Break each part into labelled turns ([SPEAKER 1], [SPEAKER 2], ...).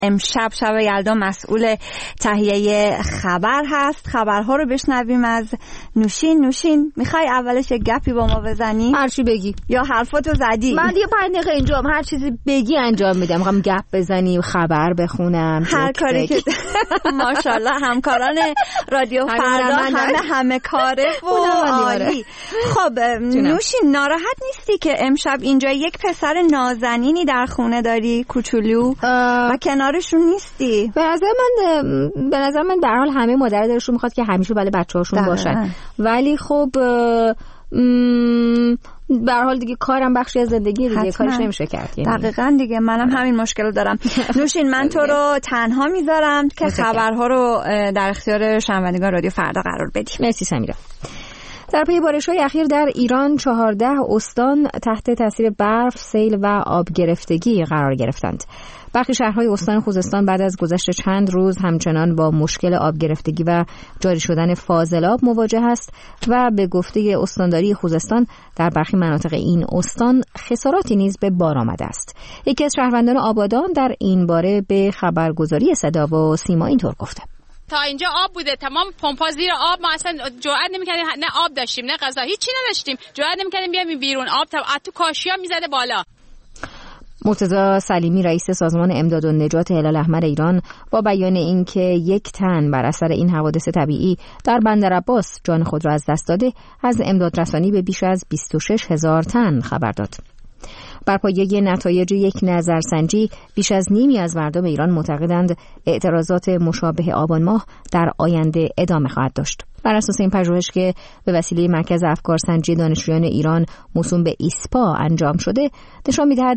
[SPEAKER 1] امشب شب یلدا مسئول تهیه خبر هست. خبرها رو بشنویم از نوشین. میخوای اولش یک گپی با ما بزنی؟
[SPEAKER 2] هر چی بگی
[SPEAKER 1] یا حرفاتو زدی؟
[SPEAKER 2] من دیگه 5 دقیقه اینجام، هر چیزی بگی انجام میدم. میخوام گپ بزنی، خبر بخونم،
[SPEAKER 1] هر کاری که ماشاءالله همکاران رادیو فردا همه کاره و عالی. خب نوشین، ناراحت نیستی که امشب اینجا یک پسر نازنینی در خونه داری کوچولو و کنارشون نیستی؟
[SPEAKER 2] به نظر من در حال همه مادر دلشون میخواد که همیشه برای بچه‌هاشون باشن، ولی خب به هر حال دیگه کارم بخشی از زندگی دیگه، کارش نمیشه کرد.
[SPEAKER 1] دقیقاً دیگه منم همین مشکل دارم. نوشین، من تو رو تنها میذارم که خبرها رو در اختیار شنوندگان رادیو فردا قرار بدیم.
[SPEAKER 2] مرسی سمیرا. در پی بارش‌های اخیر در ایران 14 استان تحت تاثیر برف، سیل و آب گرفتگی قرار گرفتند. برخی شهرهای استان خوزستان بعد از گذشت چند روز همچنان با مشکل آب گرفتگی و جاری شدن فاضلاب مواجه است و به گفته استانداری خوزستان در برخی مناطق این استان خساراتی نیز به بار آمده است. یکی از شهروندان آبادان در این باره به خبرگزاری صدا و سیما اینطور گفته:
[SPEAKER 3] تا اینجا آب بوده، تمام پمپ‌ها زیر آب، ما اصلا جرئت نمی‌کردیم، نه آب داشتیم نه غذا، هیچی نداشتیم، جرئت نمی‌کردیم بیایم بیرون. آب تو کاشی‌ها میزده بالا.
[SPEAKER 2] مرتضی سلیمی رئیس سازمان امداد و نجات هلال احمر ایران با بیان اینکه 1 تن بر اثر این حوادث طبیعی در بندرعباس جان خود را از دست داده، از امداد رسانی به بیش از 26,000 تن خبر داد. بر پایه نتایج یک نظرسنجی بیش از نیمی از مردم ایران معتقدند اعتراضات مشابه آبان ماه در آینده ادامه خواهد داشت. بر اساس این پژوهش که به وسیله مرکز افکارسنجی دانشجویان ایران موسوم به ایسپا انجام شده، نشان می‌دهد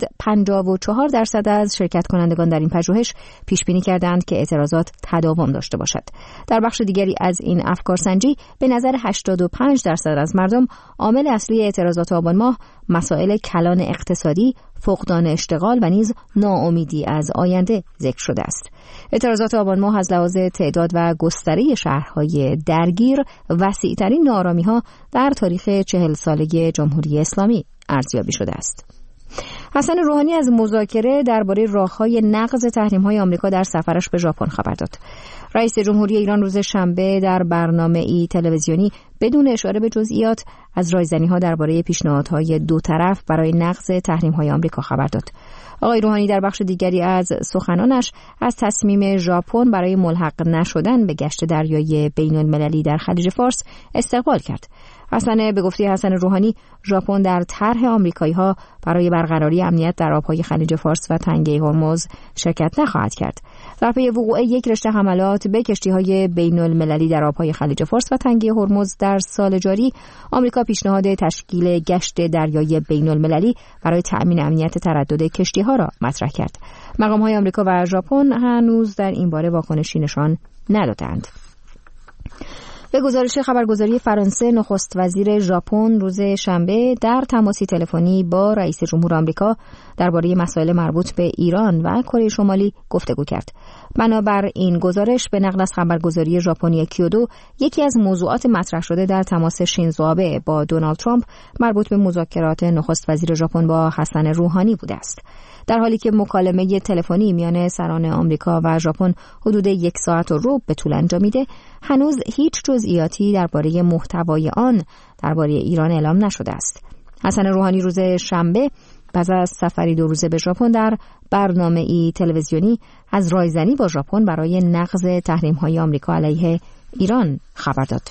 [SPEAKER 2] 54% از شرکت کنندگان در این پژوهش پیش بینی کردند که اعتراضات تداوم داشته باشد. در بخش دیگری از این افکارسنجی به نظر 85% از مردم عامل اصلی اعتراضات آبان ماه مسائل کلان اقتصادی، فقدان اشتغال و نیز ناامیدی از آینده ذکر شده است. اعتراضات آبان ماه از لحاظ تعداد و گستره شهرهای درگیر وسیع‌ترین ناآرامی‌ها در تاریخ 40 ساله جمهوری اسلامی ارزیابی شده است. حسن روحانی از مذاکره درباره راه‌های نقض تحریم‌های آمریکا در سفرش به ژاپن خبر داد. رئیس جمهوری ایران روز شنبه در برنامه‌ای تلویزیونی بدون اشاره به جزئیات از رایزنی‌ها درباره پیشنهادهای دو طرف برای نقض تحریم‌های آمریکا خبر داد. آقای روحانی در بخش دیگری از سخنانش از تصمیم ژاپن برای ملحق نشدن به گشت دریایی بین‌المللی در خلیج فارس استقبال کرد. اصلا به گفته حسن روحانی، ژاپن در طرح آمریکایی‌ها برای برقراری امنیت در آب‌های خلیج فارس و تنگه هرمز شرکت نخواهد کرد. در پی وقوع یک رشته حملات به کشتی‌های بین‌المللی در آب‌های خلیج فارس و تنگه هرمز در سال جاری، آمریکا پیشنهاد تشکیل گشت دریایی بین‌المللی برای تأمین امنیت تردد کشتی‌ها را مطرح کرد. مقام‌های آمریکا و ژاپن هنوز در این باره واکنشی نشان ندادند. به گزارش خبرگزاری فرانسه، نخست وزیر ژاپن روز شنبه در تماسی تلفنی با رئیس جمهور آمریکا درباره مسائل مربوط به ایران و کره شمالی گفتگو کرد. بنابر این گزارش، به نقل از خبرگزاری ژاپنی کیودو، یکی از موضوعات مطرح شده در تماس شینزو آبه با دونالد ترامپ مربوط به مذاکرات نخست وزیر ژاپن با حسن روحانی بوده است. در حالی که مکالمه تلفنی میان سران آمریکا و ژاپن حدود 1 ساعت و ربع به طول انجامیده، هنوز هیچ جزئیاتی درباره محتوای آن درباره ایران اعلام نشده است. حسن روحانی روز شنبه پس از سفری 2 روزه به ژاپن در برنامه‌ای تلویزیونی از رایزنی با ژاپن برای نقض تحریم‌های آمریکا علیه ایران خبر داد.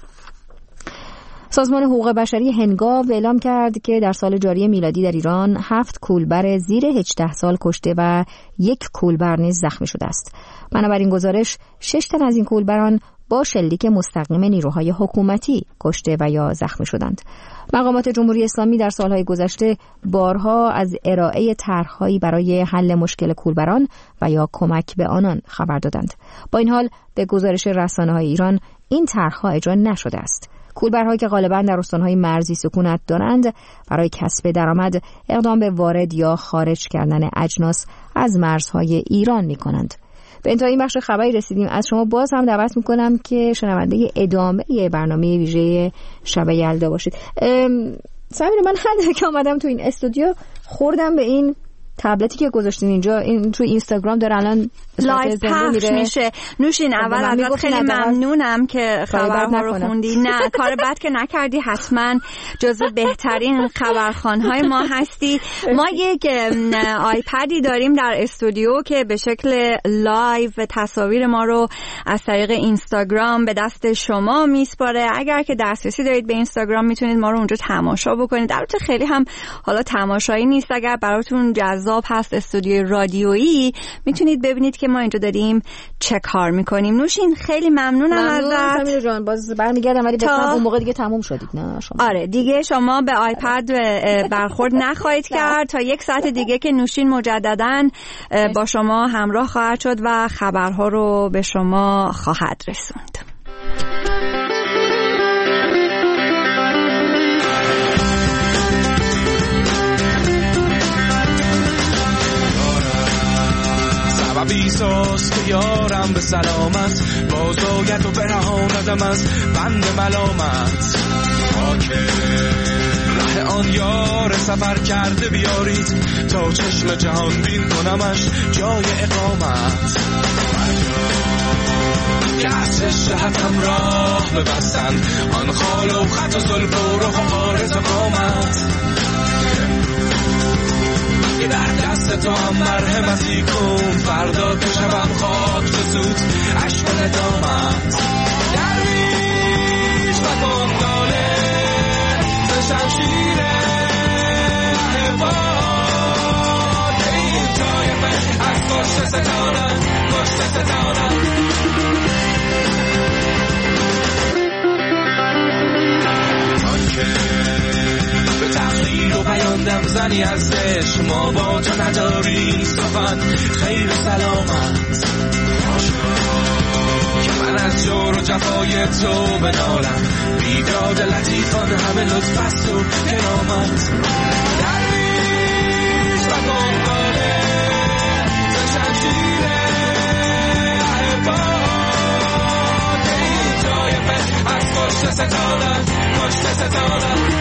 [SPEAKER 2] سازمان حقوق بشری هنگاو اعلام کرد که در سال جاری میلادی در ایران 7 کولبر زیر 18 سال کشته و 1 کولبر نیز زخمی شده است. بنابراین گزارش 6 تن از این کولبران با شلیک مستقیم نیروهای حکومتی کشته و یا زخمی شدند. مقامات جمهوری اسلامی در سالهای گذشته بارها از ارائه طرح‌هایی برای حل مشکل کولبران و یا کمک به آنان خبر دادند. با این حال به گزارش رسانه‌های ایران این طرح‌ها اجرا نشده است. کولبرهایی که غالباً در استان‌های مرزی سکونت دارند، برای کسب درآمد اقدام به وارد یا خارج کردن اجناس از مرزهای ایران می‌کنند. به انتهای این بخش خبری رسیدیم. از شما باز هم دعوت می‌کنم که شنونده ادامه برنامه ویژه شب یلدا باشید. سمیر، من هر دفعه که آمدم تو این استودیو خوردم به این تبلتی که گذاشتین اینجا این تو اینستاگرام داره الان
[SPEAKER 1] لایو پخش میشه. نوشین اول ازت خیلی ممنونم که خبرها رو خوندی. نه کار بد که نکردی، حتما جزو بهترین خبرخوان‌های ما هستی. ما یک آیپدی داریم در استودیو که به شکل لایو تصاویر ما رو از طریق اینستاگرام به دست شما میسپاره. اگر که دسترسی دارید به اینستاگرام میتونید ما رو اونجا تماشا بکنید. البته خیلی هم حالا تماشایی نیست، اگر براتون جذاب هست استودیوی رادیویی میتونید ببینید که ما اینجا داریم چه کار میکنیم. نوشین خیلی ممنونم ازت.
[SPEAKER 2] سمیرا جان باز برمیگردم ولی بفهم اون موقع دیگه تموم شدید. نه شما
[SPEAKER 1] آره دیگه شما به آیپد برخورد نخواهید کرد تا 1 ساعت دیگه که نوشین مجدداً با شما همراه خواهد شد و خبرها رو به شما خواهد رسوند.
[SPEAKER 4] بیساز که یارم به سلامت بازاید و برهاندم از بند ملامت. خاکه ره آن یار سفر کرده بیارید تا چشم جهان بین کنمش جای اقامت. که از شهتم راه ببستند آن خال و خط و زلف و رخ و عارض و قامت. که در دست تو هم مرحمتی کن فردا که شبم خاک بسود عشق و ندامت. درویش و گنداله ز شمشیر احباد این طایفه از پشت ستانم پشت ستانم. به تقدیر و بیاندم زنی ازش ما با تو نداریم سخن خیر و سلامت. که من از جور و جفای تو بنالم بیداد لطیفان همه لطف است و کرامت. درویش و گنگاله ز شمشیر احباد این طایفه از پشت ستانم پشت ستانم.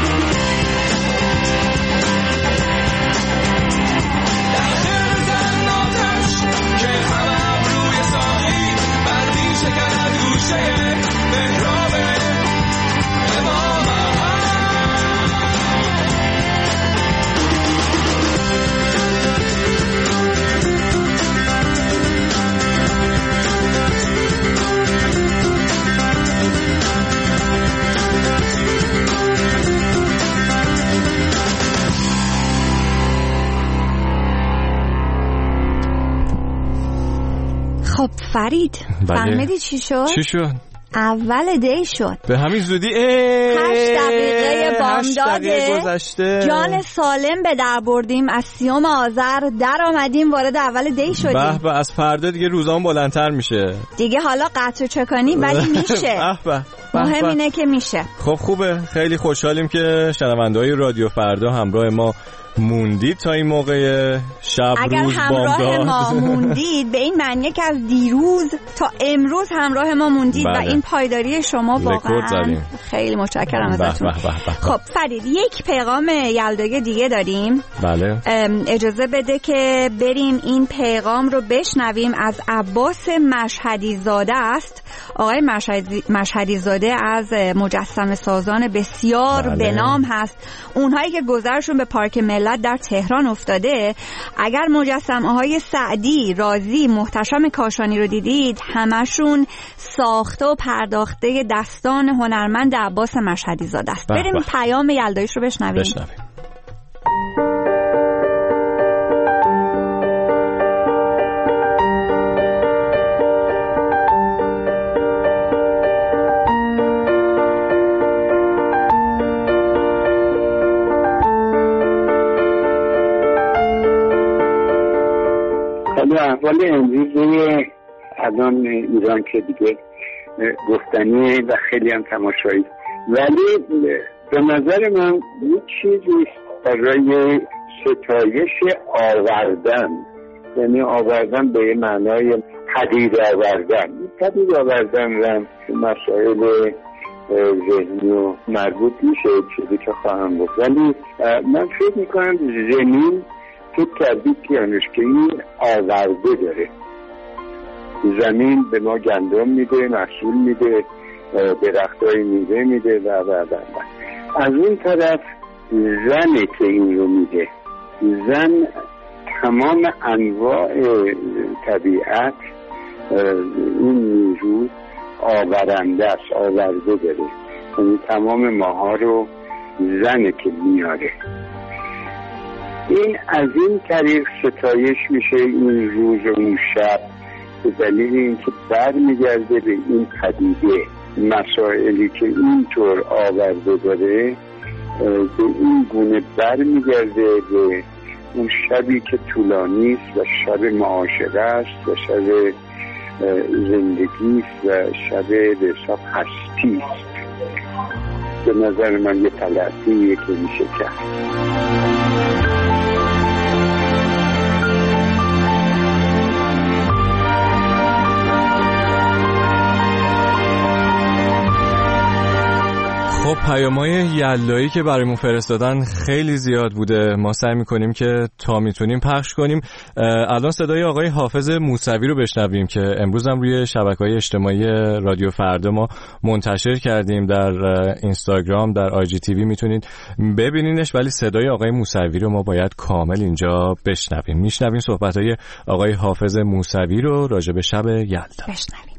[SPEAKER 1] خب فرید فهمیدی چی شد؟
[SPEAKER 5] چی شد؟
[SPEAKER 1] اول دی شد.
[SPEAKER 5] به همین زودی
[SPEAKER 1] 8 دقیقه بامداد
[SPEAKER 5] گذشته.
[SPEAKER 1] جان سالم به در بردیم. از 30 آذر در آمدیم وارد اول دی شدیم.
[SPEAKER 5] به از فردا دیگه روزام بلندتر میشه
[SPEAKER 1] دیگه. حالا قطع و چکانی ولی میشه. مهم اینه که میشه.
[SPEAKER 5] خب خوبه، خیلی خوشحالیم که شنونده‌های رادیو فردا همراه ما موندید تا این موقع شب
[SPEAKER 1] اگر
[SPEAKER 5] روز
[SPEAKER 1] همراه ما موندید به این معنیه که از دیروز تا امروز همراه ما موندید و این پایداری شما واقعا خیلی متشکرم ازتون. خب فرید یک پیغام یلدایی دیگه داریم.
[SPEAKER 5] بله
[SPEAKER 1] اجازه بده که بریم این پیغام رو بشنویم. از عباس مشهدی زاده است. آقای مشهدی زاده از مجسمه سازان بسیار به نام هست. اونهایی که گذرشون به پارک ملت در تهران افتاده، اگر مجسمه های سعدی، رازی، محتشم کاشانی رو دیدید همشون ساخته و پرداخته دستان هنرمند عباس مشهدی زاده است. بریم پیام یلداییش رو بشنویم.
[SPEAKER 6] احوال امروزه الان ایران که دیگه گفتنیه و خیلی هم تماشایی، ولی به نظر من یک چیزی برای ستایش آوردن، یعنی آوردن به معنای پدید آوردن و مسائل ذهنی و مربوط میشه چیزی که خواهم گفت، ولی من فکر میکنم زمین تو تبدیل کردنش که این آورده داره. زمین به ما گندم میده، محصول میده، درختای میوه میده و از اون طرف زنه که این رو میده. زن تمام انواع طبیعت این نیرو آورنده است، آورده داره. یعنی تمام ماها رو زنه که میاره. این از این طریق ستایش میشه این روز و اون شب، به دلیل اینکه برمیگرده به این پدیده. مسائلی که اینطور آورده داره به این گونه برمیگرده به اون شبی که طولانی است و شب معاشقه است و شب زندگی است و شب به حساب هستی است. به نظر من یه تلقیه که میشه کرد.
[SPEAKER 5] خب پیام‌های یلدایی که برامون فرستادن خیلی زیاد بوده. ما سعی می‌کنیم که تا میتونیم پخش کنیم. الان صدای آقای حافظ موسوی رو بشنویم که امروز هم روی شبکه‌های اجتماعی رادیو فردا ما منتشر کردیم. در اینستاگرام، در آی جی تی وی میتونید ببینینش، ولی صدای آقای موسوی رو ما باید کامل اینجا بشنویم. میشنویم صحبت‌های آقای حافظ موسوی رو راجع به شب یلدا.
[SPEAKER 1] بشنویم.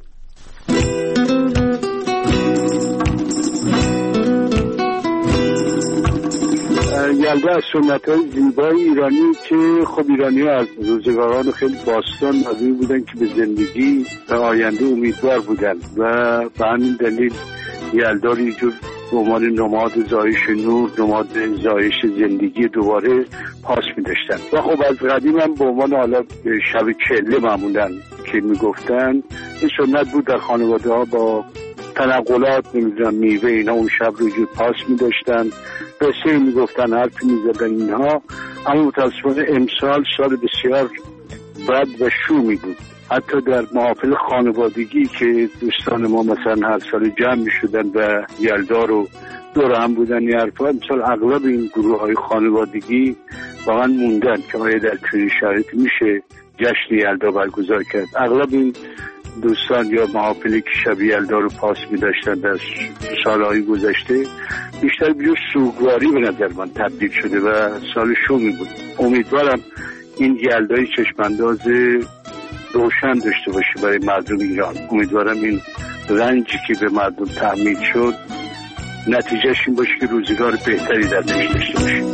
[SPEAKER 6] یلدا از سنت‌های زیبای ایرانی که خب ایرانی‌ها از روزگاران خیلی باستان ناظر بودن که به زندگی و آینده امیدوار بودن و به همین دلیل یلدا رو یه جور به عنوان نماد زایش نور، نماد زایش زندگی دوباره پاس می‌داشتن. و خب از قدیم هم به عنوان حالا شب چله معمولاً که میگفتن این سنت بود در خانواده‌ها با تنقلات نمیدونم میوه اینا اون شب رو جو پاس می‌داشتن، قصه میگفتن، حرفی میزدن اینها. اما متاسفانه امسال سال بسیار بد و شومی بود. حتی در محافل خانوادگی که دوستان ما مثلا هر سال جمع میشدن و یلدا رو دور هم بودن یه حرفا، امسال اغلب این گروه های خانوادگی واقعا موندن که آیا در چنین شرایطی میشه جشن یلدا برگزار کرد. اغلب این دوستان یا محافلی که شب یلدا رو پاس می داشتن در سالهای گذشته بیشتر بیشتر سوگواری به نظر من تبدیل شده و سال شومی بود. امیدوارم این یلدای چشمانداز روشن داشته باشه برای مردم ایران. امیدوارم این رنجی که به مردم تحمیل شد نتیجهش این باشه که روزگار بهتری در پیش داشته باشه.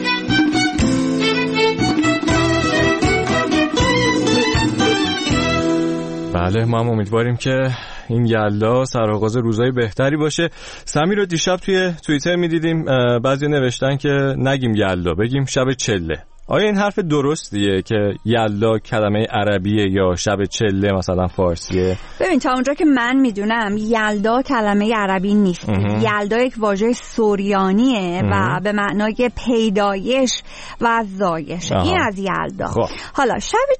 [SPEAKER 5] بله، ما هم امیدواریم که این یلدا سرآغاز روزای بهتری باشه. سمی رو دیشب توی توییتر می‌دیدیم بعضی نوشتن که نگیم یلدا، بگیم شب چله. آیا این حرف درستیه که یلدا کلمه عربیه یا شب چله مثلا فارسیه؟
[SPEAKER 1] ببین تا اونجا که من میدونم یلدا کلمه عربی نیست. یلدا یک واژه سوریانیه و به معنای پیدایش و زایش. این از یلدا. حالا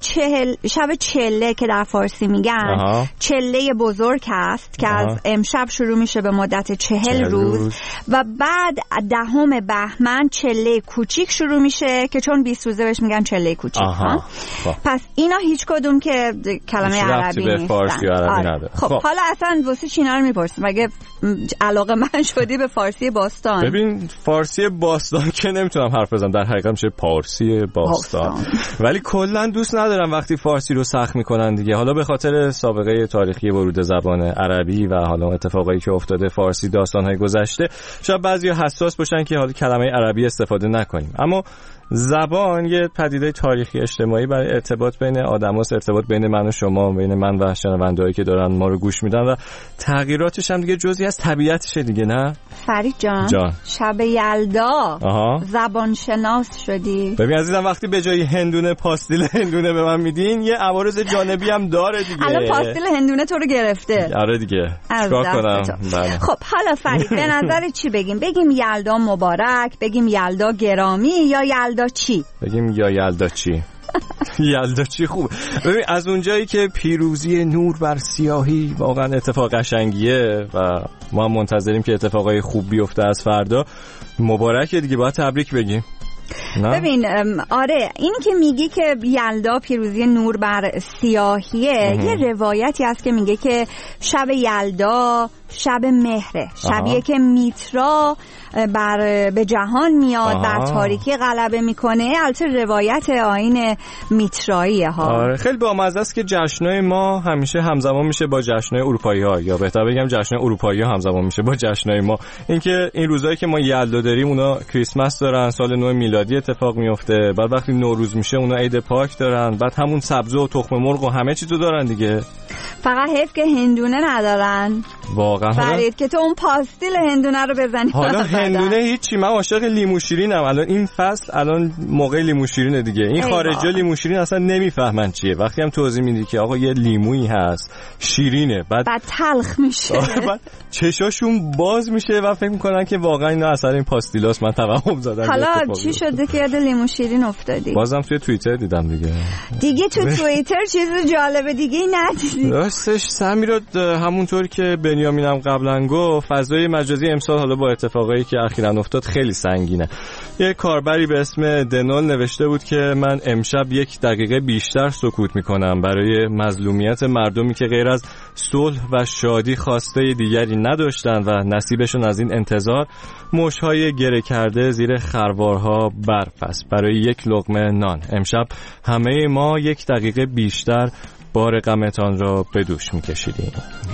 [SPEAKER 1] شب چله که در فارسی میگن چله بزرگ هست که از امشب شروع میشه به مدت 40 روز و بعد 10 بهمن چله کوچیک شروع میشه که چون 20 روزه بهش میگن چله کوچیک. پس اینا هیچ کدوم که کلمه عربی نیستن.
[SPEAKER 5] فارسی عربی نداره.
[SPEAKER 1] خب حالا اصلا واسه چینا رو میپرسیم مگه علاقه من شدی به فارسی باستان؟
[SPEAKER 5] ببین فارسی باستان که نمیتونم حرف بزنم، در حقیقت میشه پارسی باستان. ولی کلا دوست ندارم وقتی فارسی رو سخت میکنن دیگه، حالا به خاطر سابقه تاریخی ورود زبان عربی و حالا اتفاقایی که افتاده فارسی داستانهای گذشته، شاید بعضیا حساس باشن که حالا کلمه عربی استفاده نکنیم. اما زبان یه پدیده تاریخی اجتماعی برای ارتباط بین آدماست، ارتباط بین من و شما، بین من و شنوندهایی که دارن ما رو گوش میدن و تغییراتش هم دیگه جزئی از طبیعتشه دیگه. نه
[SPEAKER 1] فرید جان شب یلدا زبان شناس شدی؟
[SPEAKER 5] ببین عزیزم وقتی به جای هندونه پاستیل هندونه به من میدین یه عوارض جانبی هم داره دیگه.
[SPEAKER 1] الان پاستیل هندونه تو رو گرفته.
[SPEAKER 5] آره دیگه چیکار کنم؟
[SPEAKER 1] بله. خب حالا فرید به نظر چی بگیم یلدا مبارک، بگیم یلدا گرامی یا یلدا چی؟
[SPEAKER 5] بگیم یا یلدا چی؟ یلدا چی خوب. ببین از اونجایی که پیروزی نور بر سیاهی واقعا اتفاق قشنگیه و ما منتظریم که اتفاقای خوب بیفته از فردا، مبارکه دیگه، باید تبریک بگیم.
[SPEAKER 1] ببین آره اینی که میگی که یلدا پیروزی نور بر سیاهیه، یه روایتی هست که میگه که شب یلدا شب مهره، شبیه که میترا به جهان میاد، بر تاریکی غلبه میکنه. البته روایت آیین میتراییه ها.
[SPEAKER 5] آره خیلی بامزه است که جشنای ما همیشه همزمان میشه با جشنای اروپایی ها، یا بهتر بگم جشنای اروپایی ها همزمان میشه با جشنای ما. اینکه این روزایی که ما یلدا داریم اونا کریسمس دارن، سال نو میلادی اتفاق میفته، بعد وقتی نوروز میشه اونا عید پاک دارن، بعد همون سبزه و تخم مرغ و همه چیزو دارن دیگه.
[SPEAKER 1] فقط حیف که هندونه ندارن.
[SPEAKER 5] واقعا
[SPEAKER 1] فرید که تو اون پاستیل هندونه رو بزنی.
[SPEAKER 5] حالا هندونه هیچی، من عاشق لیمو شیرینم. الان این فصل الان موقع لیمو شیرینه دیگه. این خارجا لیمو شیرین اصلا نمیفهمن چیه. وقتی هم توضیح میدی که آقا یه لیمویی هست شیرینه، بعد
[SPEAKER 1] تلخ میشه،
[SPEAKER 5] بعد چشاشون باز میشه و فکر میکنن که واقعا اینا اثر این پاستیلاست. من توهم زدم.
[SPEAKER 1] حالا چی شده که یاد لیمو شیرین افتادی؟
[SPEAKER 5] بازم توی توییتر دیدم دیگه
[SPEAKER 1] تو توییتر چیز جالب دیگه ندیدی؟
[SPEAKER 5] راستش سمیرا، همونطور که بنیامینم قبلا گفت، فضای مجازی امسال حالا با اتفاقایی که اخیراً افتاد خیلی سنگینه. یه کاربری به اسم دنول نوشته بود که من امشب 1 دقیقه بیشتر سکوت میکنم برای مظلومیت مردمی که غیر از صلح و شادی خواسته دیگری نداشتن و نصیبشون از این انتظار موشهای گره کرده زیر خروارها برف است برای 1 لقمه نان. امشب همه ما 1 دقیقه بیشتر بار غمتان را به دوش میکشیدیم.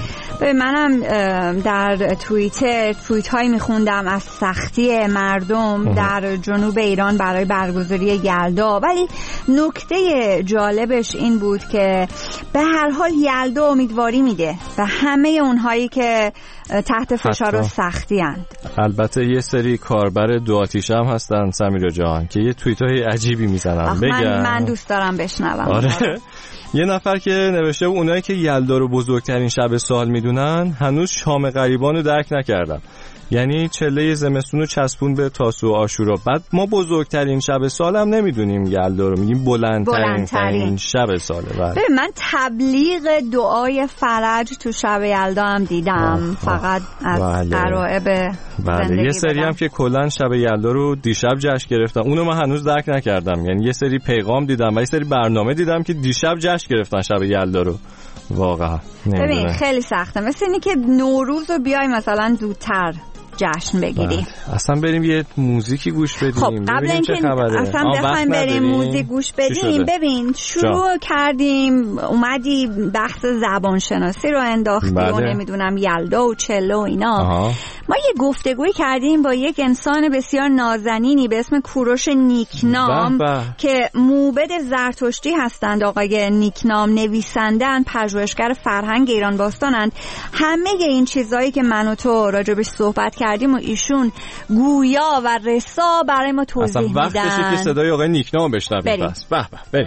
[SPEAKER 1] منم در توییتر توییت هایی میخوندم از سختی مردم در جنوب ایران برای برگزاری یلدا، ولی نکته جالبش این بود که به هر حال یلدا امیدواری میده و همه اونهایی که تحت فشار و سختی اند. البته
[SPEAKER 5] یه سری کاربر دو آتیش هم هستن سمیرا جان که یه توییت های عجیبی میزنن.
[SPEAKER 1] من دوست دارم بشنوم.
[SPEAKER 5] آره. یه نفر که نوشته بود اونایی که یلدا رو بزرگترین شب سال میدونن هنوز شام غریبان رو درک نکردن. یعنی چله زمستون رو چسبون به تاسوع و عاشورا. بعد ما بزرگترین شب سال هم نمیدونیم یلدا رو، میگیم بلندترین شب ساله.
[SPEAKER 1] من تبلیغ دعای فرج تو شب یلدا هم دیدم. فقط از غرایب زندگی.
[SPEAKER 5] یه سری هم که کلا شب یلدا رو دیشب جشن گرفتن، اونو من هنوز درک نکردم. یعنی یه سری پیغام دیدم و یه سری برنامه دیدم که دیشب جشن گرفتن شب یلدا رو. واقعا
[SPEAKER 1] ببین خیلی سخته، مثل اینی که نوروز رو بیای مثلا زودتر جشن بگیری.
[SPEAKER 5] اصلا بریم یه موزیکی گوش بدیم.
[SPEAKER 1] خب قبل اینکه اصلا بخوایم بریم موزیک گوش بدیم، ببین شروع کردیم اومدی بحث زبان شناسی رو انداختی و نمیدونم یلدا و چله و اینا. ما یه گفتگوی کردیم با یک انسان بسیار نازنینی به اسم کوروش نیکنام که موبد زرتشتی هستند. آقای نیکنام نویسندن، پژوهشگر فرهنگ ایران باستانند. همه این چیزایی که من و تو راجبش صحبت کردیم و ایشون گویا و رسا برای ما توضیح میدن.
[SPEAKER 5] اصلا وقتشه که صدای آقای نیکنام بشنویم. بس بریم.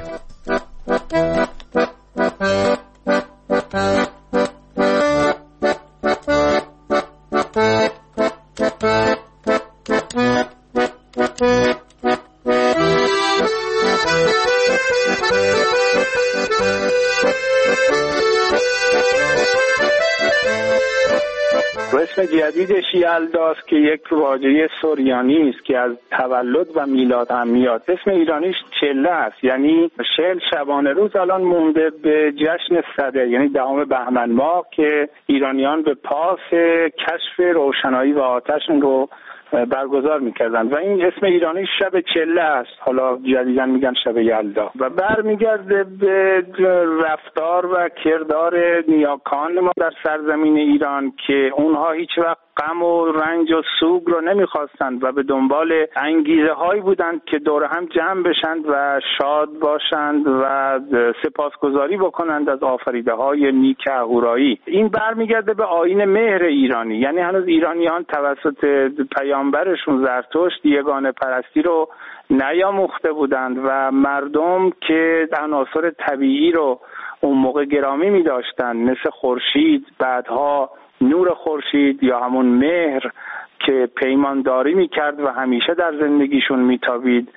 [SPEAKER 7] اسم جدیدش یلداست که یک واژه سوریانی است که از تولد و میلاد هم میاد. اسم ایرانیش چله است، یعنی 40 شبانه روز الان مونده به جشن صده، یعنی 10 بهمن ماه که ایرانیان به پاس کشف روشنایی و آتشون رو برگزار میکردن و این اسم ایرانی شب چله است. حالا جدیداً میگن شب یلدا و برمیگرده به رفتار و کردار نیاکان ما در سرزمین ایران که اونها هیچ وقت غم و رنج و سوگ رو نمیخواستند و به دنبال انگیزه هایی بودند که دور هم جمع بشند و شاد باشند و سپاسگزاری بکنند از آفریده های نیک اهورایی. این برمیگرده به آیین مهر ایرانی، یعنی هنوز ایرانیان توسط پیامبرشون زرتشت یگانه پرستی رو نیاموخته بودند و مردم که عناصر طبیعی رو اون موقع گرامی می داشتند، مثل خورشید، بعدها نور خورشید یا همون مهر که پیمانداری میکرد و همیشه در زندگیشون میتابید،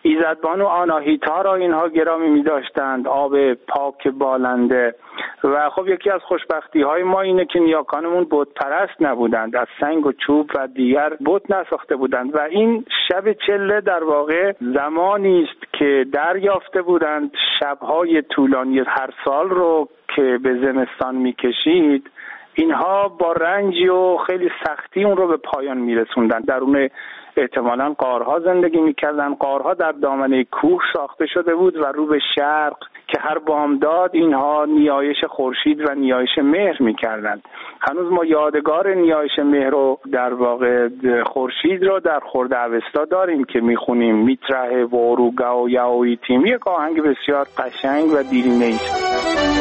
[SPEAKER 7] ایزدبانو آناهیتا را اینها گرامی می داشتند، آب پاک بالنده. و خب یکی از خوشبختی های ما اینه که نیاکانمون بت پرست نبودند، از سنگ و چوب و دیگر بت نساخته بودند و این شب چله در واقع زمانی است که دریافته بودند شبهای طولانی هر سال رو که به زمستان میکشید اینها با رنج و خیلی سختی اون رو به پایان میرسوندن. درون احتمالاً غارها زندگی میکردن. غارها در دامنه کوه ساخته شده بود و رو به شرق که هر بامداد اینها نیایش خورشید و نیایش مهر میکردند. هنوز ما یادگار نیایش مهر رو در واقع خورشید رو در خرد اوستا داریم که میخونیم میتره و اروگا و یاویتیم، یک آهنگ بسیار قشنگ و دیرینه است.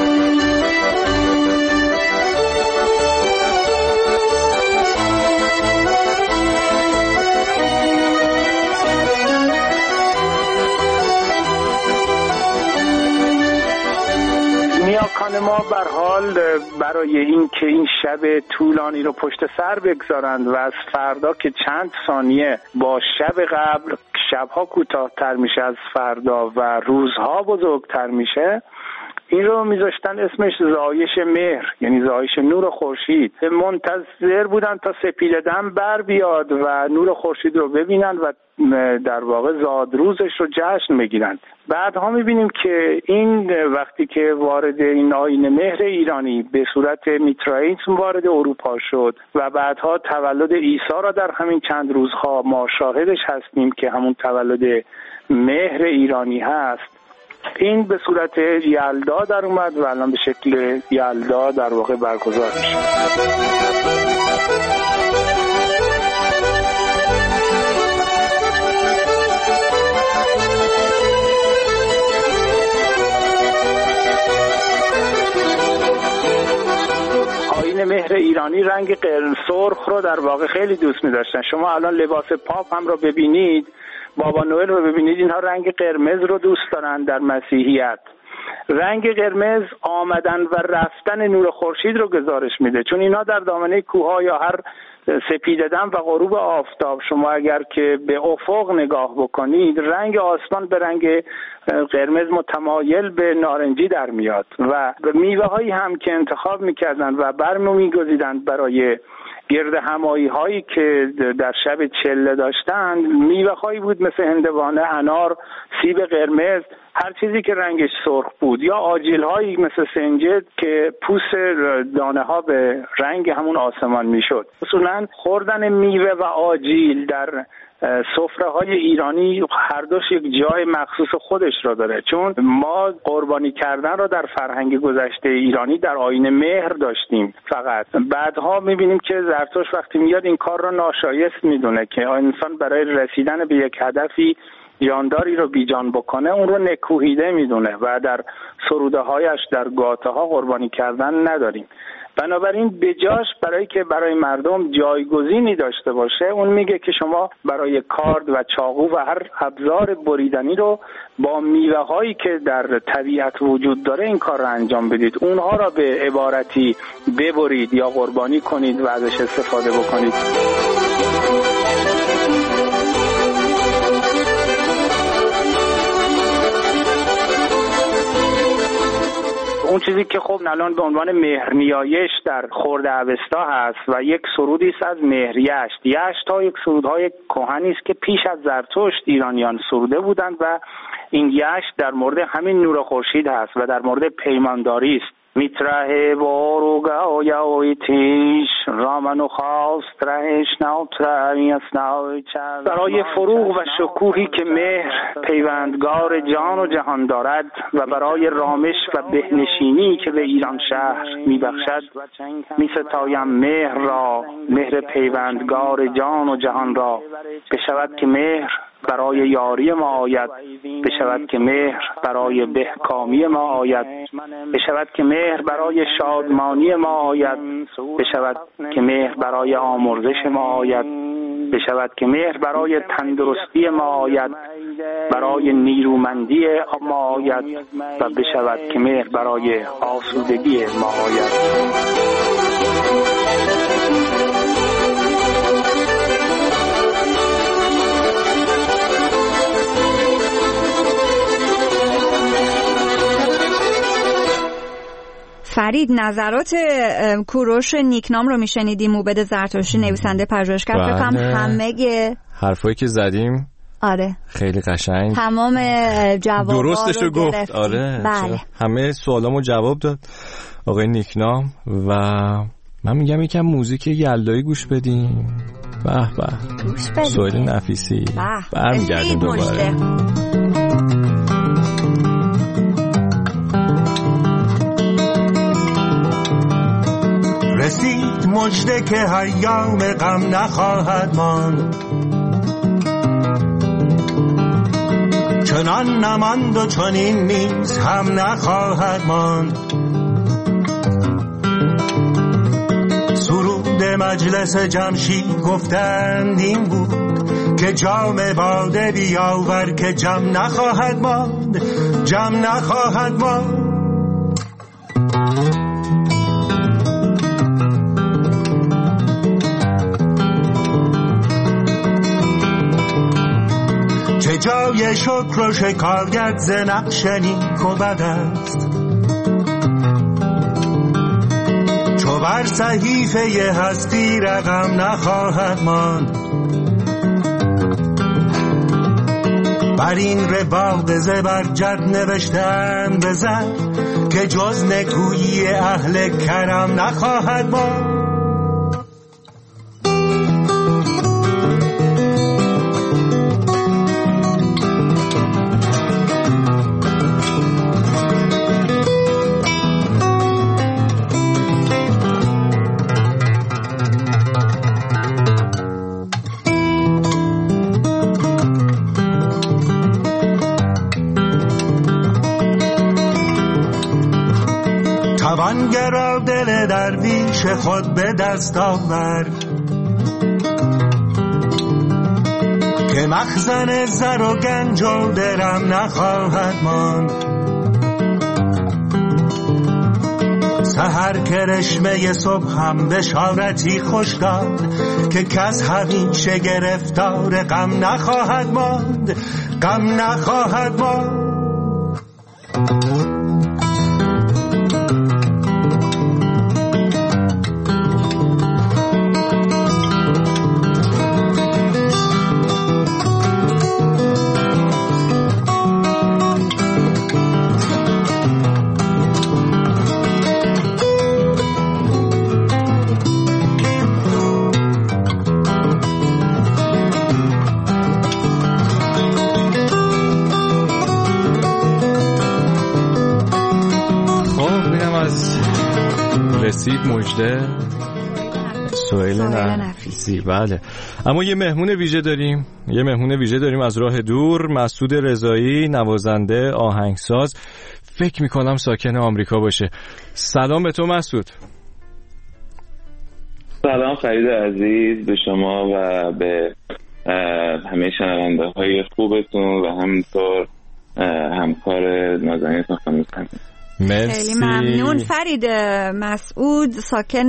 [SPEAKER 7] نیاکان ما بر حال برای این که این شب طولانی رو پشت سر بگذارند و از فردا که چند ثانیه با شب قبل شبها کوتاه‌تر میشه از فردا و روزها بزرگتر میشه، این رو میذاشتن اسمش زایش مهر، یعنی زایش نور خورشید. منتظر بودن تا سپیده‌دم بر بیاد و نور خورشید رو ببینن و در واقع زادروزش رو جشن بگیرن. بعدها میبینیم که این وقتی که وارد این آیین مهر ایرانی به صورت میترائیسم وارد اروپا شد و بعدها تولد عیسی را در همین چند روزها ما شاهدش هستیم که همون تولد مهر ایرانی هست، این به صورت یلدا در اومد و الان به شکل یلدا در واقع برگزار میشه. آیین مهر ایرانی رنگ قرمز سرخ رو در واقع خیلی دوست می داشتن. شما الان لباس پاپ هم رو ببینید، بابا نوئل رو ببینید، اینها رنگ قرمز رو دوست دارن در مسیحیت. رنگ قرمز آمدن و رفتن نور خورشید رو گزارش میده، چون اینها در دامنه کوه‌ها یا هر سپیده‌دم و غروب آفتاب شما اگر که به افق نگاه بکنید رنگ آسمان به رنگ قرمز متمایل به نارنجی در میاد و میوه‌هایی هم که انتخاب میکردن و برمی‌گزیدن برای گرد همایی هایی که در شب چله داشتند، میوه هایی بود مثل هندوانه، انار، سیب قرمز، هر چیزی که رنگش سرخ بود، یا آجیل هایی مثل سنجد که پوست دانه ها به رنگ همون آسمان میشد. اصولا خوردن میوه و آجیل در سفره های ایرانی هر دوش یک جای مخصوص خودش را داره، چون ما قربانی کردن را در فرهنگ گذشته ایرانی در آیین مهر داشتیم. فقط بعدها میبینیم که زرتشت وقتی میاد این کار را ناشایست میدونه که انسان برای رسیدن به یک هدفی جانداری رو بیجان بکنه اون رو نکوهیده میدونه و در سروده هایش در گاته ها قربانی کردن نداریم. بنابراین بجاش برای که برای مردم جایگزینی داشته باشه، اون میگه که شما برای کارد و چاقو و هر ابزار بریدنی رو با میوه هایی که در طبیعت وجود داره این کار رو انجام بدید، اونها را به عبارتی ببرید یا قربانی کنید و ازش استفاده بکنید. اون چیزی که خب الان به عنوان مهرنیایش در خرد اوستا هست و یک سرودی است از مهریشت. یشت ها یک سرودهای کهنی است که پیش از زرتشت ایرانیان سروده بودند و این یشت در مورد همین نور خورشید هست و در مورد پیمانداری است. میتره باروگا و یاویتیش رامنو خواست رهش نوترمی اسناوی چند. برای فروغ و شکوهی که مهر پیوندگار جان و جهان دارد و برای رامش و بهنشینی که به ایران شهر میبخشد، میستایم مهر را، مهر پیوندگار جان و جهان را. بشود که مهر برای یاری ما آید، بشود که مهر برای بهکامی ما آید، بشود که مهر برای شادمانی ما آید، بشود که مهر برای آمرزش ما آید، بشود که مهر برای تندرستی ما آید، برای نیرومندی ما آید و بشود که مهر برای آسودگی ما آید.
[SPEAKER 1] فرید نظرات کوروش نیکنام رو میشنیدیم، موبد زرتشتی نویسنده پژوهشگر، فکرم همه
[SPEAKER 5] حرفایی که زدیم
[SPEAKER 1] آره
[SPEAKER 5] خیلی قشنگ
[SPEAKER 1] تمام جوابا
[SPEAKER 5] درستشو گفت. آره
[SPEAKER 1] بله.
[SPEAKER 5] همه سوالامو جواب داد آقای نیکنام. و من میگم یکم موزیک یلدایی گوش بدیم. به به
[SPEAKER 1] گوش بدیم.
[SPEAKER 5] سهیل نفیسی برمیگردیم دوباره.
[SPEAKER 8] رسید مژده که ایام غم نخواهد ماند، چنان نماند و چنین نیز هم نخواهد ماند. سرود مجلس جمشید گفتند این بود که جام باده بیاور که جم نخواهد ماند، جم نخواهد ماند. چه جای شکر و شکایت ز نقش نیک و بد است، چو بر صحیفه هستی رقم نخواهد ماند. بر این رباق زبرجد نوشتن بزن که جز نکویی اهل کرم نخواهد ماند. توانگرا دل درویش خود به دست آورد که مخزن زر و گنج و درم نخواهد ماند. سحر کرشمه صبح هم بشارتی خوش داد که کس همیشه گرفتار غم نخواهد ماند، غم نخواهد ماند.
[SPEAKER 5] رسید مژده سهیل نفیسی. بله اما یه مهمون ویژه داریم از راه دور، مسعود رضایی، نوازنده آهنگساز، فکر میکنم ساکن آمریکا باشه. سلام به تو مسعود.
[SPEAKER 9] سلام فرید عزیز، به شما و به همه شنونده های خوبتون و همینطور همکار نازنینتون خانم سمیر.
[SPEAKER 1] خیلی ممنون. فرید، مسعود ساکن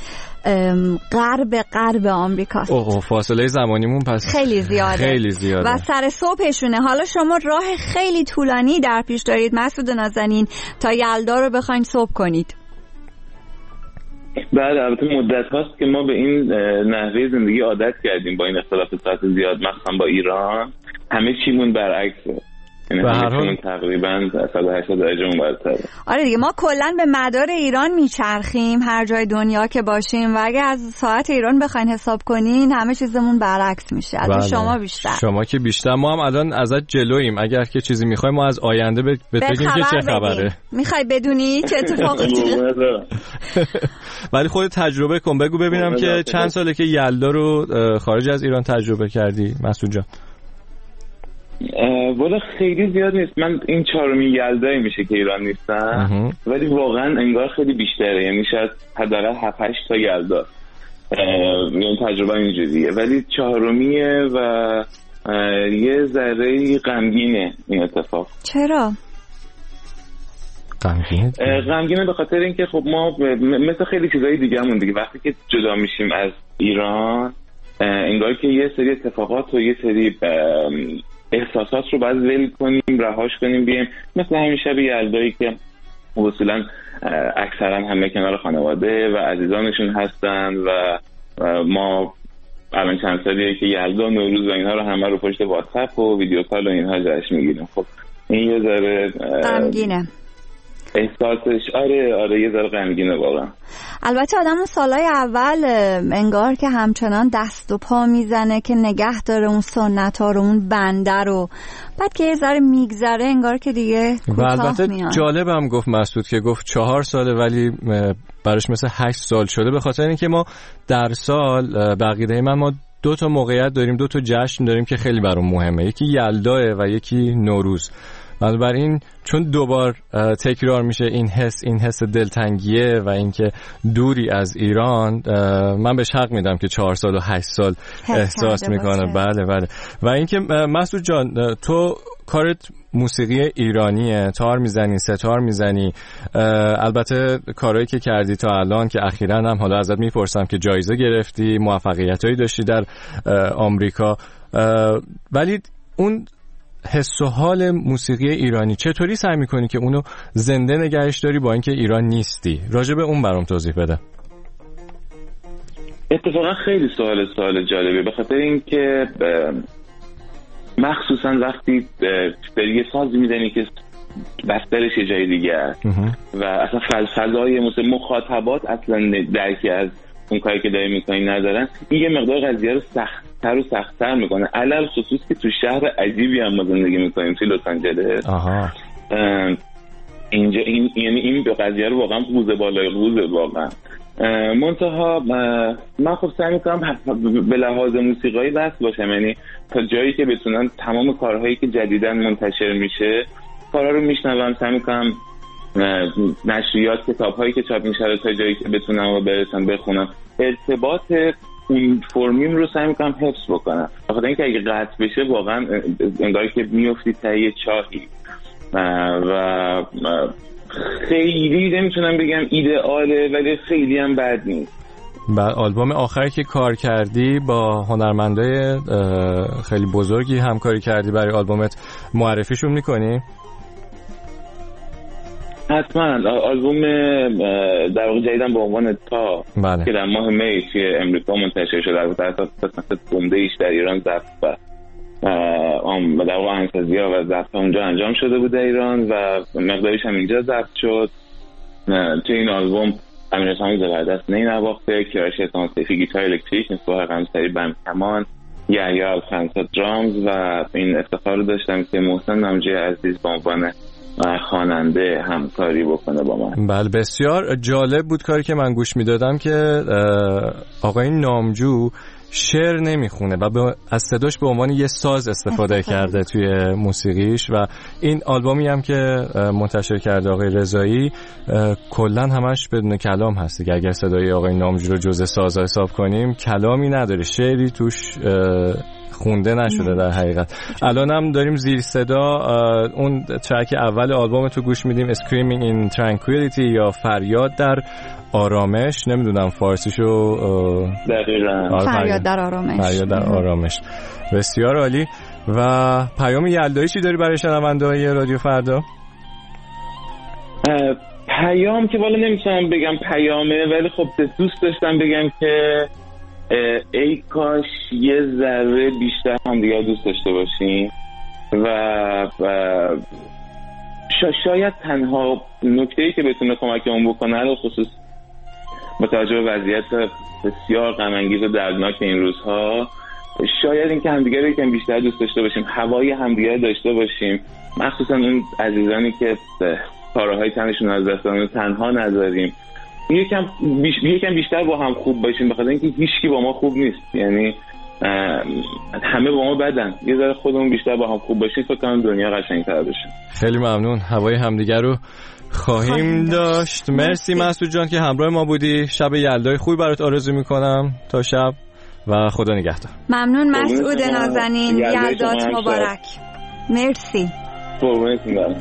[SPEAKER 1] غرب آمریکاست.
[SPEAKER 5] فاصله زمانیمون پس
[SPEAKER 1] خیلی زیاده و سر صبحشونه. حالا شما راه خیلی طولانی در پیش دارید مسعود نازنین تا یلدا رو بخواید صبح کنید.
[SPEAKER 9] بله البته مدت هاست که ما به این نحوه زندگی عادت کردیم، با این اختلاف ساعت زیاد، مخصوصا با ایران همه چیمون برعکسه.
[SPEAKER 5] به هر حال
[SPEAKER 9] تقریبا 180 درجه اون برتره.
[SPEAKER 1] آره دیگه، ما کلا به مدار ایران میچرخیم هر جای دنیا که باشیم و اگه از ساعت ایران بخواین حساب کنین همه چیزمون برعکس میشه. از شما بیشتر.
[SPEAKER 5] شما که بیشتر. ما هم الان ازت جلویم، اگر که چیزی میخوایم ما از آینده بگیم که چه خبره.
[SPEAKER 1] میخوای بدونی چه اتفاقی
[SPEAKER 5] ولی خودت تجربه کن، بگو ببینم که چند ساله که یلدا رو خارج از ایران تجربه کردی مسعود جان؟
[SPEAKER 9] والا خیلی زیاد نیست. من این 4مین یلدایی میشه که ایران نیستم، ولی واقعا انگار خیلی بیشتره، یعنی شاید حداقل 7-8 تا یلدا، یعنی تجربه اینجوریه، ولی 4میه و یه ذره غمگینه این اتفاق.
[SPEAKER 1] چرا؟
[SPEAKER 9] غمگینه به خاطر اینکه خب ما مثل خیلی چیزای دیگه‌مون دیگه وقتی که جدا میشیم از ایران انگار که یه سری اتفاقات و یه سری احساسات رو باید ول کنیم، رهاش کنیم، بیایم مثل همین شب یلدایی که اصولا اکثرا همه کنار خانواده و عزیزانشون هستن و ما الان چند سالیه که یلدا، نوروز و اینها رو همه رو پشت واتساپ و ویدیو کال و اینها جشن میگیریم. خب این یه ذره
[SPEAKER 1] غمگینه
[SPEAKER 9] احساسش. آره یه ذره غمگینه واقعا.
[SPEAKER 1] البته آدم اون سالای اول انگار که همچنان دست و پا میزنه که نگه داره اون سنت ها رو، اون بنده رو. بعد که یه ذره میگذره انگار که دیگه کوتاه میاد. و البته
[SPEAKER 5] جالبم گفت مسعود که گفت 4 ساله ولی براش مثل 8 سال شده، به خاطر اینکه ما در سال بقیده ما 2 تا موقعیت داریم، 2 تا جشن داریم که خیلی برام مهمه. یکی یلداه و یکی نوروز. بنابراین چون 2 بار تکرار میشه این حس دلتنگیه و اینکه دوری از ایران، من بهش حق میدم که 4 سال و 8 سال احساس میکنه. بله. و اینکه مسعود جان تو کارت موسیقی ایرانیه، تار میزنی، ستار میزنی، البته کارهایی که کردی تا الان که اخیراً هم حالا ازت میپرسم که جایزه گرفتی، موفقیتایی داشتی در آمریکا، ولی اون حس و حال موسیقی ایرانی چطوری سعی میکنی که اونو زنده نگهش داری با اینکه ایران نیستی؟ راجع به اون برام توضیح بده.
[SPEAKER 9] اتفاقا خیلی سوال جالبه، به خاطر اینکه مخصوصا وقتی داری یه سازی میزنی که بسترش یه جای دیگه است و اصلا فضای مخاطبات اصلا درکی از اون کاری که داری میکنی ندارن، این یه مقدار قضیه رو سخت‌تر و سخت‌تر میکنه. علل خصوص که تو شهر عجیبی هم ما زندگی میکنیم، توی لس آنجلس. اینجا این به قضیه رو واقعا قوزه بالای قوزه واقعا. منتها من خب سعی میکنم به لحاظ موسیقایی بس باشم، یعنی تا جایی که بتونم تمام کارهایی که جدیداً منتشر میشه کارها رو میشنوم، سعی میکنم نشریات، کتاب‌هایی که چاپ میشه تا جایی که بتونم و برسم بخونم، ارتباط اون فرمیم رو سعی میکنم حفظ بکنم، بخاطر اینکه اگه قطع بشه واقعا انگار که میفتی ته چاهی و خیلی نمیتونم بگم ایدئاله ولی خیلی هم بد نیست.
[SPEAKER 5] آلبوم آخری که کار کردی با هنرمندای خیلی بزرگی همکاری کردی، برای آلبومت معرفیشون میکنی؟
[SPEAKER 9] حتما. آلبوم در واقع جدیدن به عنوان تا که در ماه می توی امریکا منتشر شده، در قسمت گنده ایش در ایران ضبط و در واقع آهنگسازی ها و ضبط اونجا انجام شده بود در ایران و مقداریش هم اینجا ضبط شد. توی این آلبوم امیرحسین زبردست نی نواخته، کیارش احسان سیفی گیتار الکتریک، نصفه قمصری بم کمان، یحیی الخنسا درامز و این افتخار رو داشتم که محسن نامجوی عزیز به عنوان خواننده همکاری بکنه با من.
[SPEAKER 5] بله بسیار جالب بود کاری که من گوش میدادم که آقای نامجو شعر نمیخونه و از صداش به عنوان یه ساز استفاده کرده توی موسیقیش و این آلبومی هم که منتشر کرده آقای رضایی کلن همش بدون کلام هست دیگه. اگر صدای آقای نامجو رو جزء سازا حساب کنیم کلامی نداره، شعری توش خونده نشده در حقیقت. الان هم داریم زیر صدا اون ترک اول آلبوم تو گوش میدیم، Screaming in Tranquility یا فریاد در آرامش، نمیدونم فارسیشو
[SPEAKER 9] دقیقاً
[SPEAKER 1] فریاد در آرامش.
[SPEAKER 5] فریاد در آرامش. بسیار عالی. و پیام یلدایی چی داری برای شنونده‌های رادیو فردا؟
[SPEAKER 9] پیام که والا نمیتونم بگم پیامه، ولی خب دوست داشتم بگم که ای کاش یه ذره بیشتر هم دیگه دوست داشته باشیم و شاید تنها نکته‌ای که بتونه کمکمون بکنه رو خصوص متوجه به وضعیت بسیار غم‌انگیز و دردناک این روزها، شاید اینکه همدیگه رو یکم بیشتر دوست داشته باشیم، هوای همدیگه داشته باشیم، مخصوصا اون عزیزانی که کارهای تنشون از دست دادن تنها نذاریم، یکم بیشتر با هم خوب باشیم، بخاطر اینکه هیچکی با ما خوب نیست، یعنی همه با ما بدن، یه ذره خودمون بیشتر با هم خوب باشیم فکر کنم دنیا قشنگ‌تر بشه.
[SPEAKER 5] خیلی ممنون. هوای همدیگه رو خواهیم داشت. مرسی مسعود جان که همراه ما بودی. شب یلدای خوبی برات آرزو میکنم تا شب و خدا نگهدار.
[SPEAKER 1] ممنون مسعود نازنین، یلدات مبارک. مرسی.
[SPEAKER 9] قربونتون برم.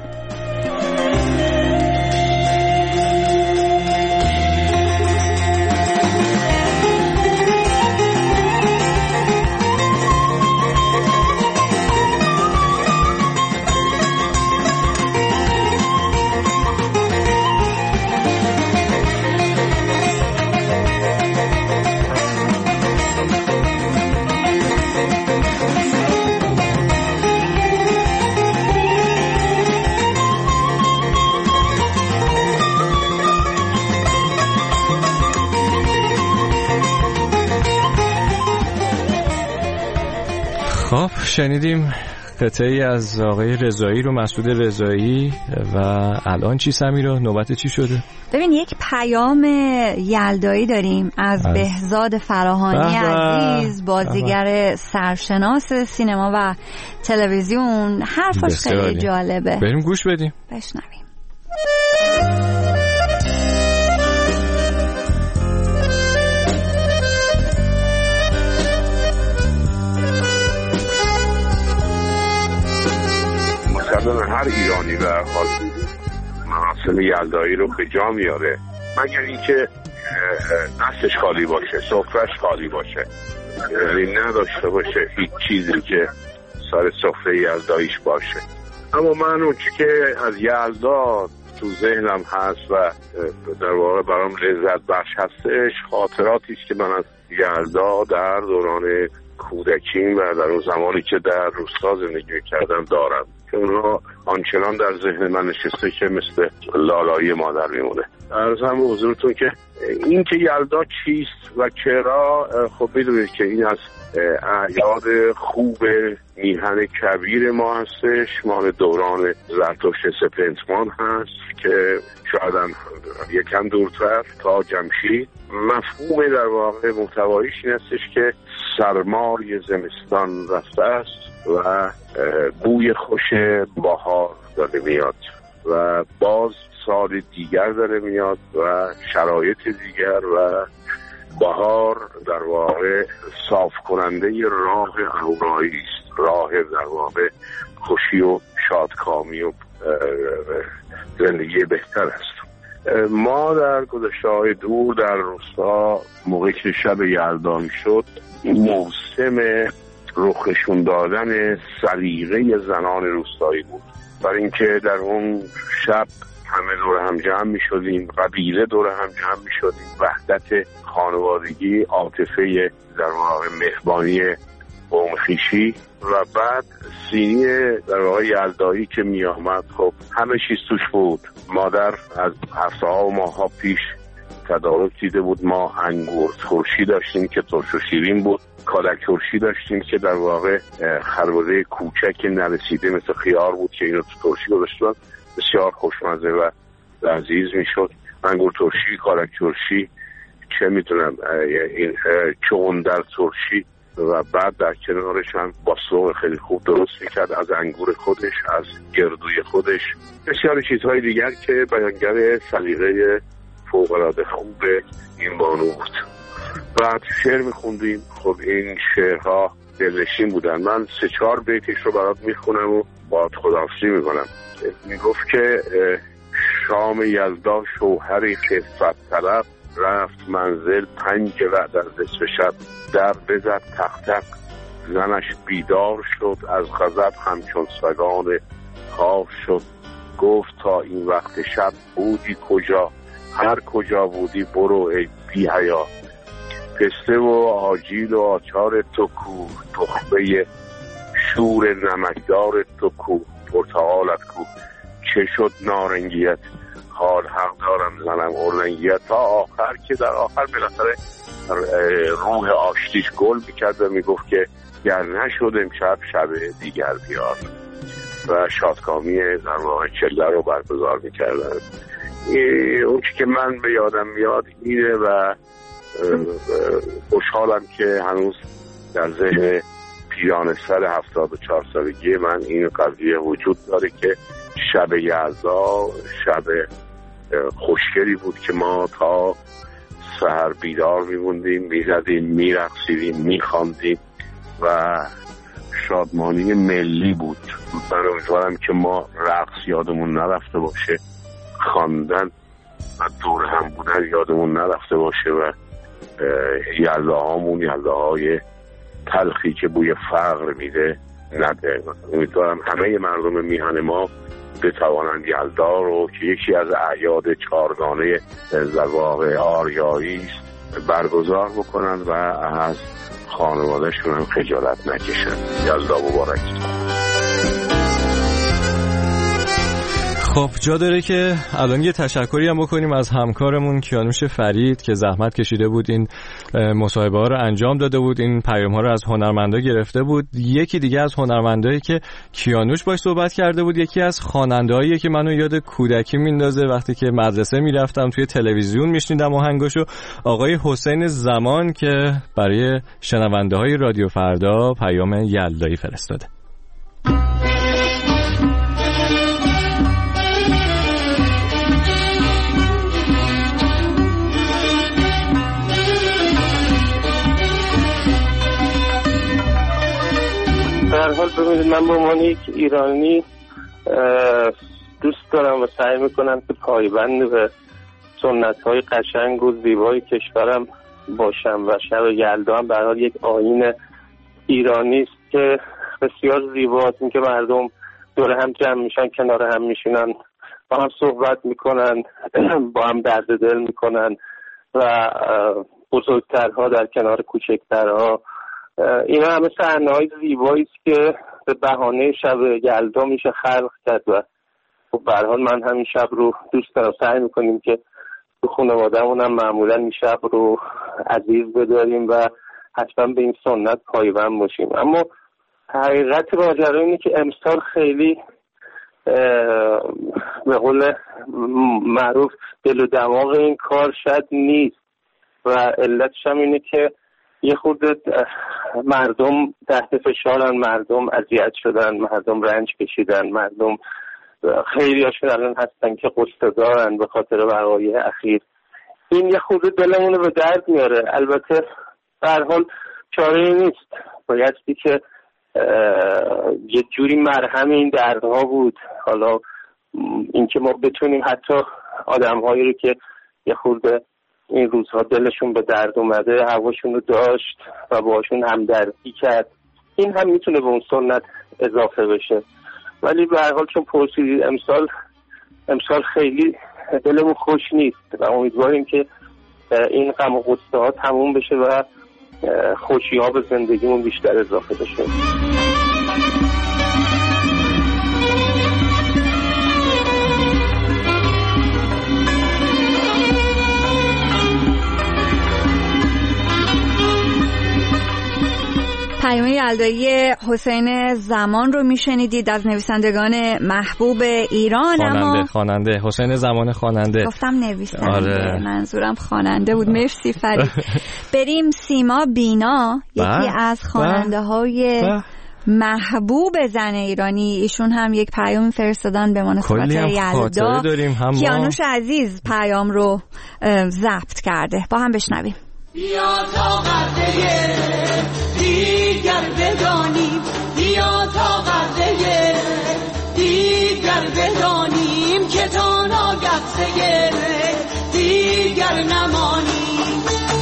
[SPEAKER 5] خب شنیدیم قطعی از آقای رضایی رو، مسعود رضایی. و الان چی سمیرا؟ نوبت چی شده؟
[SPEAKER 1] ببین یک پیام یلدایی داریم از بهزاد فراهانی عزیز، بازیگر سرشناس سینما و تلویزیون. حرفش خیلی جالبه،
[SPEAKER 5] بریم گوش بدیم
[SPEAKER 1] بشنویم.
[SPEAKER 6] هر ایرانی به هر حال مراسم یلدایی رو به جا میاره، مگر اینکه دستش خالی باشه، سفرهش خالی باشه، یعنی نداشته باشه هیچ چیزی که سر سفره یلداییش باشه. اما من اون چی که از یلدا تو ذهنم هست و در واقع برام لذت بخش هستش، خاطراتی است که من از یلدا در دوران کودکیم و در اون زمانی که در روستا زندگی کردم دارم که اونها آنچنان در ذهن من نشسته که مثل لالایی مادر میمونه. عرضم به حضورتون که این که یلدا چیست و چرا، خب میدونید که این از اعیاد خوب میهن کبیر ما هستش، مال دوران زرتشت سپهر هست که شاید هم یکم دورتر تا جمشید. مفهوم در واقع محتواییش این هستش که سرمای زمستان رفته است و بوی خوش بهار داره میاد و باز سال دیگر داره میاد و شرایط دیگر و بهار در واقع صاف کننده راه اهورایی است، راه در واقع خوشی و شادکامی و زندگی بهتر است. ما در گذشته‌های دور در روستا موقعی که شب یلدا شد، موسم رخشون دادن سلیقه زنان روستایی بود، برای اینکه در اون شب همه دور هم جمع می شدیم، قبیله دور هم جمع می شدیم، وحدت خانوادگی، عاطفه در واقع مهربانی قوم خویشی و بعد سینی در واقع یلدایی که می آمد. خب همه چیز توش بود. مادر از هفته ها و ماه ها پیش تدارک دیده بود. ما انگور ترشی داشتیم که ترش و شیرین بود، کالک ترشی داشتیم که در واقع خربزه کوچک نرسیده مثل خیار بود که اینو تو ترشی گذاشتن، بسیار خوشمزه و لذیذ میشد. انگور ترشی، کالک ترشی، چه میتونم چوندر ترشی و بعد در کنارش هم با سوق خیلی خوب درست میکرد از انگور خودش، از گردوی خودش، بسیار چیزهای دیگر که بیانگر سلیقه فوق‌العاده خوب این بانو بود. بعد شعر میخوندیم. خب این شعرها دلنشین بودن. من 3-4 بیتش رو برات میخونم و باید خداحافظی میکنم. میگفت که شام یلدا شوهری خفت طلب، رفت منزل 5 وعد از نصف شب، در بزد تق تق زنش بیدار شد، از غضب همچون سگان خواب شد. گفت تا این وقت شب بودی کجا، هر کجا بودی برو ای بی حیا. پسته و آجیل و آچار تو کو، تخمه شور نمکدار تو کو، پرتقالت کو، چه شد نارنگیت، حال حق دارم زنم اورنگیت. تا آخر که در آخر بالاخره روح آشتیش گل میکرد و میگفت که گر نشد امشب شب دیگر بیار و شادکامی در واقع چله رو برگزار میکردن. اون چی که من به یادم میاد اینه و خوشحالم که هنوز در ذهن پیران سر 74 سالگی من این قضیه وجود داره که شب یلدا شب خوشگلی بود که ما تا سحر بیدار میموندیم، میزدیم، میرقصیدیم، میخواندیم و شادمانی ملی بود. من امیدوارم که ما رقص یادمون نرفته باشه، خواندن و دور هم بودن یادمون نرفته باشه و یلداهامون یلداهای تلخی که بوی فقر میده نده. امیدوارم همه مردم میهن ما بتوانند یلدا رو که یکی از اعیاد چهارگانه در واقع آریایی است برگزار بکنن و از خانوادهشون هم خجالت نکشن. یلدا مبارک.
[SPEAKER 5] خب جا داره که الان یه تشکری هم بکنیم از همکارمون کیانوش فرید که زحمت کشیده بود این مصاحبه ها رو انجام داده بود، این پیام ها رو از هنرمندا گرفته بود. یکی دیگه از هنرمندایی که کیانوش باهاش صحبت کرده بود، یکی از خواننده‌هایی که منو یاد کودکی میندازه، وقتی که مدرسه میرفتم توی تلویزیون میشنیدم آهنگاشو، آقای حسین زمان که برای شنونده‌های رادیو فردا پیام یلدایی فرستاده.
[SPEAKER 10] در حال ببینید، من به عنوان یک ایرانی دوست دارم و سعی میکنم که پایبند به سنت‌های قشنگ و زیبای کشورم باشم و شب یلدا هم به هر حال یک آیین ایرانی است که بسیار زیباست، این که مردم دور هم جمع میشن، کنار هم میشینن، با هم صحبت میکنن، با هم درد دل میکنن و بزرگترها در کنار کوچکترها. اینا همه صحنه‌های زیبایی است که به بهانه شب یلدا میشه خلق کرد و به هر حال من همین شب رو دوست دارم. سعی میکنیم که تو خانواده‌مون هم معمولا این شب رو عزیز بداریم و حتما به این سنت پایبند باشیم. اما حقیقت ماجرا اینه که امسال خیلی به قول معروف دل و دماغ این کار شاید نیست و علتش هم اینه که یه خورده مردم تحت فشارن، مردم اذیت شدن، مردم رنج کشیدن، مردم خیلی هاشون الان هستن که قصه دارن به خاطر وقایع اخیر. این یه خورده دلمون رو به درد میاره. البته به هر حال چاره‌ای نیست، بایستی که یه جوری مرهم این دردها بود. حالا اینکه ما بتونیم حتی آدم‌هایی رو که یه خورده این روزها دلشون به درد اومده هواشون رو داشت و باشون همدردی کرد، این هم میتونه به اون سنت اضافه بشه. ولی به هر حال چون پرسیدید، امسال خیلی دلمون خوش نیست و امیدواریم که این غم و غصه ها تموم بشه و خوشی ها به زندگیمون بیشتر اضافه بشه.
[SPEAKER 1] پیام یلدایی حسین زمان رو میشنیدید از نویسندگان محبوب ایران.
[SPEAKER 5] خواننده حسین زمان، خواننده.
[SPEAKER 1] گفتم نویسنده.
[SPEAKER 5] آره.
[SPEAKER 1] منظورم خواننده بود. مرسی فرید. بریم سیما بینا، یکی از خواننده های محبوب زن ایرانی. ایشون هم یک پیام فرستادن به مناسبت یلدا. کیانوش عزیز پیام رو ضبط کرده، با هم بشنویم.
[SPEAKER 11] بیا تا قرده دیگر بدانیم، بیا تا قرده دیگر بدانیم که تا ناگفته دیگر نمانیم.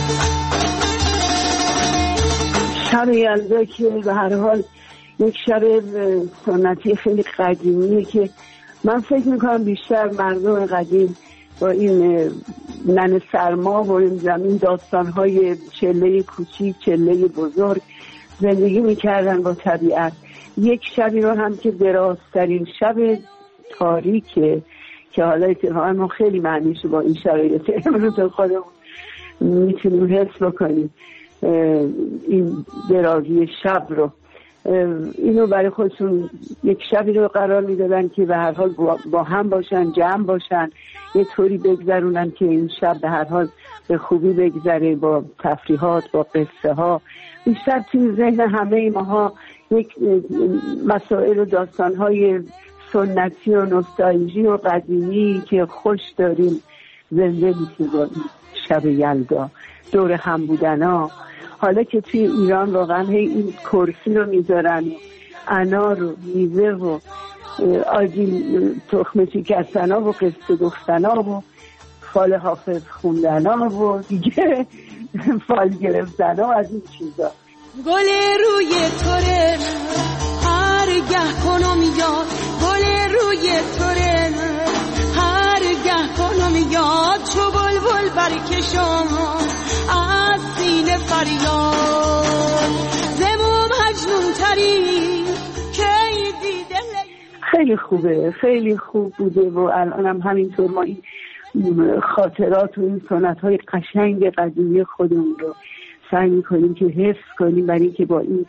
[SPEAKER 12] شب یلدا که به هر حال یک شب سنتی خیلی قدیمیه که من فکر میکنم بیشتر مردم قدیم با این نن سرما و این زمین داستان‌های چله کوچیک چله بزرگ زندگی میکردن با طبیعت. یک شبی رو هم که درازترین شب تاریکه که حالا اتفاقا ما خیلی معنیشو با این شرایط امروز خودمون میتونیم حس بکنیم. این درازی شب رو اینو برای خودشون یک شبی رو قرار میدادن که به هر حال با هم باشن، جمع باشن، یه طوری بگذرونن که این شب به هر حال به خوبی بگذره، با تفریحات، با قصه ها. بیشتر توی ذهن همه ماها یک مسائل و داستان های سنتی و نوستالژی و قدیمی که خوش داریم زنده میشه با شب یلدا، دور هم بودن ها. حالا که توی ایران واقعا این کرسی رو میذارن، انار و میوه و آجیل تخم شکستن ها و قصه گفتن ها و فال حافظ خوندن ها و دیگه فال گرفتن ها از این چیزا.
[SPEAKER 11] گل روی توره هر گه کنم یاد، گل روی توره هر گه کنم یاد، چو بلبل برکشم از سینه فریاد، زمو مجنون تری که دیده.
[SPEAKER 12] خیلی خوبه، خیلی خوب بوده و الانم همینطور ما این خاطرات و این سنت‌های قشنگ قدیمی خودمون رو سعی می‌کنیم که حفظ کنیم، برای اینکه با این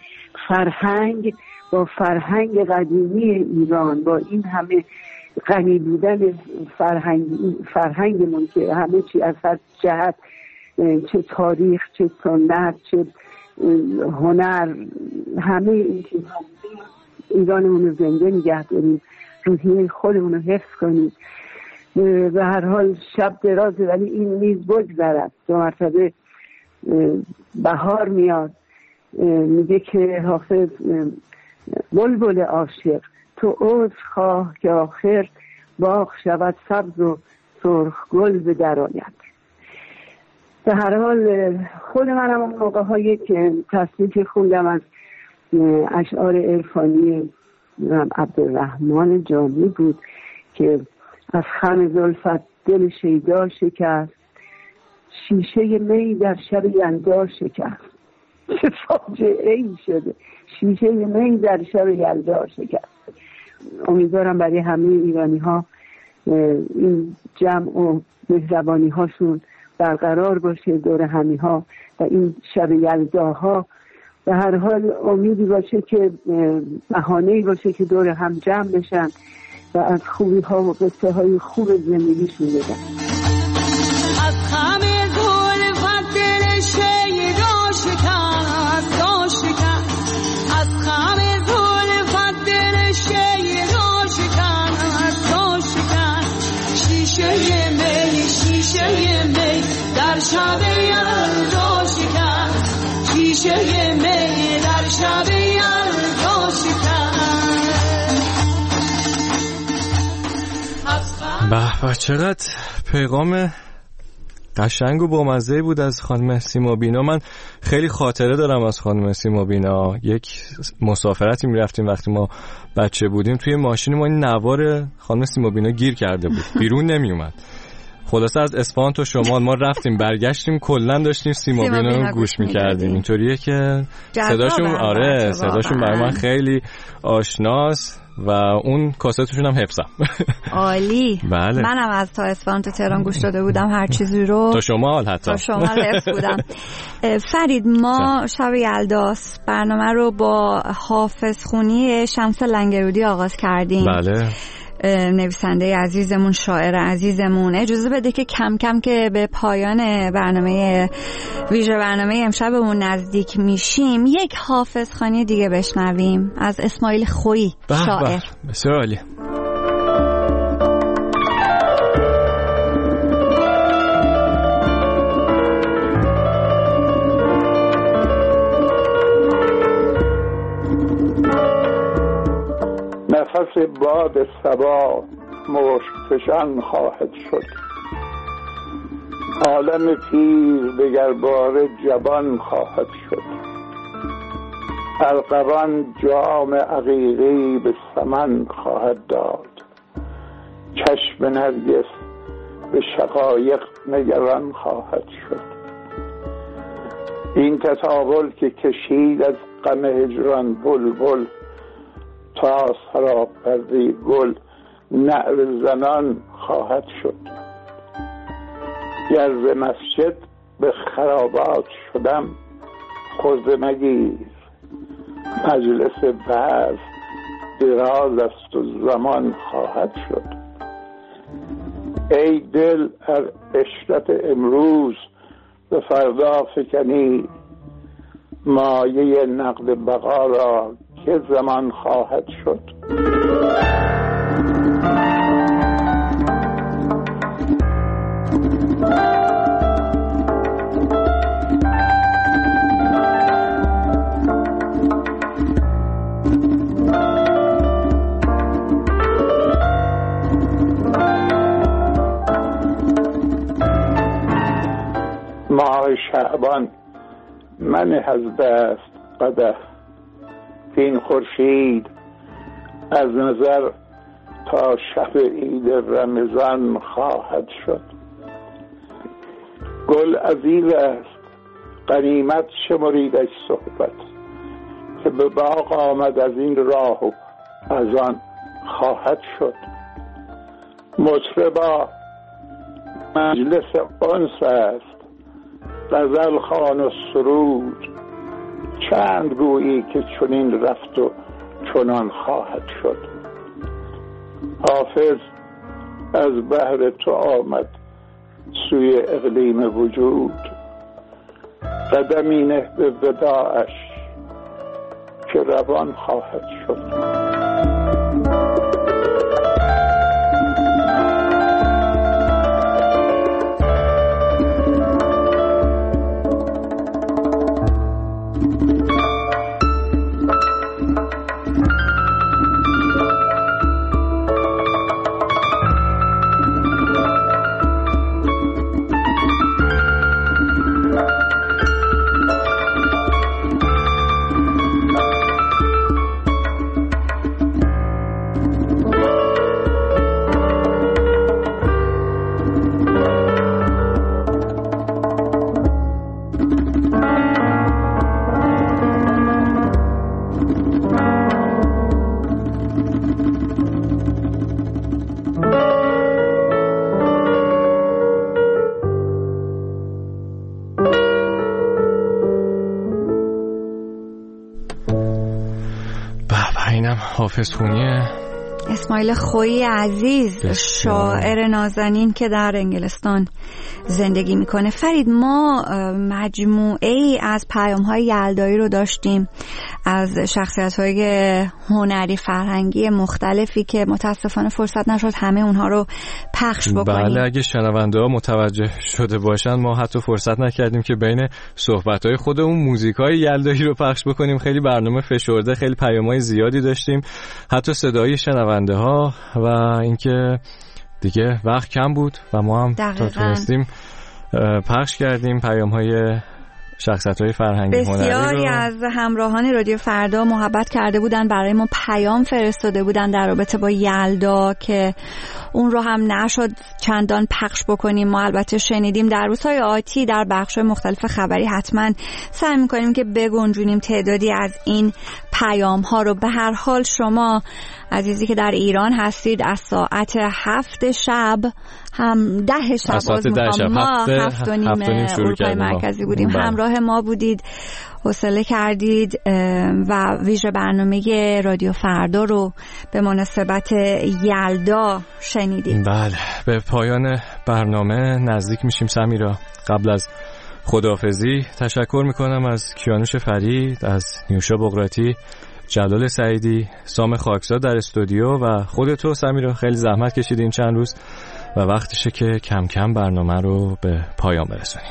[SPEAKER 12] فرهنگ قدیمی ایران، با این همه غنی بودن فرهنگمون که همه چی از هر جهت، چه تاریخ، چه سنت، چه هنر، همه این چیزها، ایرانمون رو زنده نگه داریم، روحیه خودمون رو حفظ کنیم. به هر حال شب درازه ولی این نیز بگذرد. 2 مرتبه بهار میاد. میگه که حافظ بلبل عاشق تو عذر خواه که آخر باغ شود سبز و سرخ گل به در آید. به هر حال خود منم اون موقع ها یک تصنیفی خوندم از اشعار عرفانی عبدالرحمن جامی بود که از خم زلفت دل شیدا شکست، شیشه می در شب یلدا شکست. چه فاجعه ای شده، شیشه می در شب یلدا شکست. امیدوارم برای همه ایرانی ها این جمع و مهربانی هاشون برقرار باشه دور همی ها و این شب یلداها به هر حال امیدی باشه که بهانه‌ای باشه که دور هم جمع بشن و از خوبی ها و قصه های خوب زندگیشون بگن.
[SPEAKER 11] از خم زلفت دل شیدا شکست، از خم زلفت دل شیدا شکست، شیشه می در شب یلدا شکست، شیشه می در شب یلدا شکست.
[SPEAKER 5] به چقدر پیغام قشنگ و بامزه‌ای بود از خانم سیما بینا. من خیلی خاطره دارم از خانم سیما بینا. یک مسافرتی میرفتیم وقتی ما بچه بودیم، توی ماشین ما این نوار خانم سیما بینا گیر کرده بود، بیرون نمی اومد. خلاصه از اصفهان تا شمال ما رفتیم برگشتیم، کلا داشتیم سیما بینا رو گوش می‌کردیم. اینطوریه که صداشون برای من خیلی آشناست و اون کاستشون هم حفظم.
[SPEAKER 1] عالی.
[SPEAKER 5] بله.
[SPEAKER 1] منم از تا اصفهان تا تهران گوش داده بودم هر چیزی رو.
[SPEAKER 5] تا شمال
[SPEAKER 1] حفظ بودم. فرید، ما شب یلداس برنامه رو با حافظ خونی شمس لنگرودی آغاز کردیم.
[SPEAKER 5] بله.
[SPEAKER 1] نویسنده عزیزمون، شاعر عزیزمون. اجازه بده که کم کم که به پایان ویژه برنامه امشبمون نزدیک میشیم، یک حافظ خوانی دیگه بشنویم از اسماعیل خویی، شاعر.
[SPEAKER 5] بسیار عالی.
[SPEAKER 6] نفس باد صبا مشک فشان خواهد شد، عالم پیر دگرباره جبان خواهد شد. ارغوان جام عقیقی به سمن خواهد داد، چشم نرگس به شقایق نگران خواهد شد. این تطاول که کشید از غم هجران بلبل، تا سراب پرده گل نعره زنان خواهد شد. گر ز مسجد به خرابات شدم خرده مگیر، مجلس بعض دراز است و زمان خواهد شد. ای دل از عشرت امروز به فردا فکنی، مایه نقد بقا را که زمان خواهد شد. ماه شعبان منه از دست قدح، این خورشید از نظر تا شب عید رمضان خواهد شد. گل عزیز است غنیمت شمریدش صحبت، که به باغ آمد از این راه و از آن خواهد شد. مطربا مجلس انس است، غزل خوان و سرود، چند گویی که چنین رفت و چنان خواهد شد. حافظ از بحر تو آمد سوی اقلیم وجود، قدمی نه به وداعش که روان خواهد شد.
[SPEAKER 5] حافظ خونیه.
[SPEAKER 1] اسماعیل خویی عزیز، شاعر نازنین که در انگلستان زندگی میکنه. فرید، ما مجموعه ای از پیام‌های یلدایی رو داشتیم از شخصیت‌های هنری فرهنگی مختلفی که متاسفانه فرصت نشد همه اونها رو پخش بکنیم.
[SPEAKER 5] بله، اگه شنونده‌ها متوجه شده باشن ما حتی فرصت نکردیم که بین صحبت‌های خودمون موزیکای یلدایی رو پخش بکنیم. خیلی برنامه فشرده، خیلی پیام‌های زیادی داشتیم، حتی صدای شنونده‌ها، و اینکه دیگه وقت کم بود و ما هم تونستیم پخش کردیم پیام‌های شخصیت‌های فرهنگی هنری رو.
[SPEAKER 1] بسیاری از همراهان رادیو فردا محبت کرده بودن، برای ما پیام فرستاده بودن در رابطه با یلدا که اون رو هم نشد چندان پخش بکنیم. ما البته شنیدیم. در روزهای آتی در بخش‌های مختلف خبری حتما سعی می‌کنیم که بگنجونیم تعدادی از این پیام‌ها رو. به هر حال شما عزیزی که در ایران هستید از ساعت 7 شب هم 10 شب ما 7:30 اروپای مرکزی بودیم. همراه ما بودید، حوصله کردید و ویژه برنامه رادیو فردا رو به مناسبت یلدا شنیدید.
[SPEAKER 5] بله، به پایان برنامه نزدیک میشیم. سمیرا، قبل از خداحافظی تشکر میکنم از کیانوش فرید، از نیوشا بقراتی، جلال سعیدی، سام خاکزاد در استودیو و خودتو سمیرا. خیلی زحمت کشید این چند روز و وقتشه که کم کم برنامه رو به پایان برسونیم.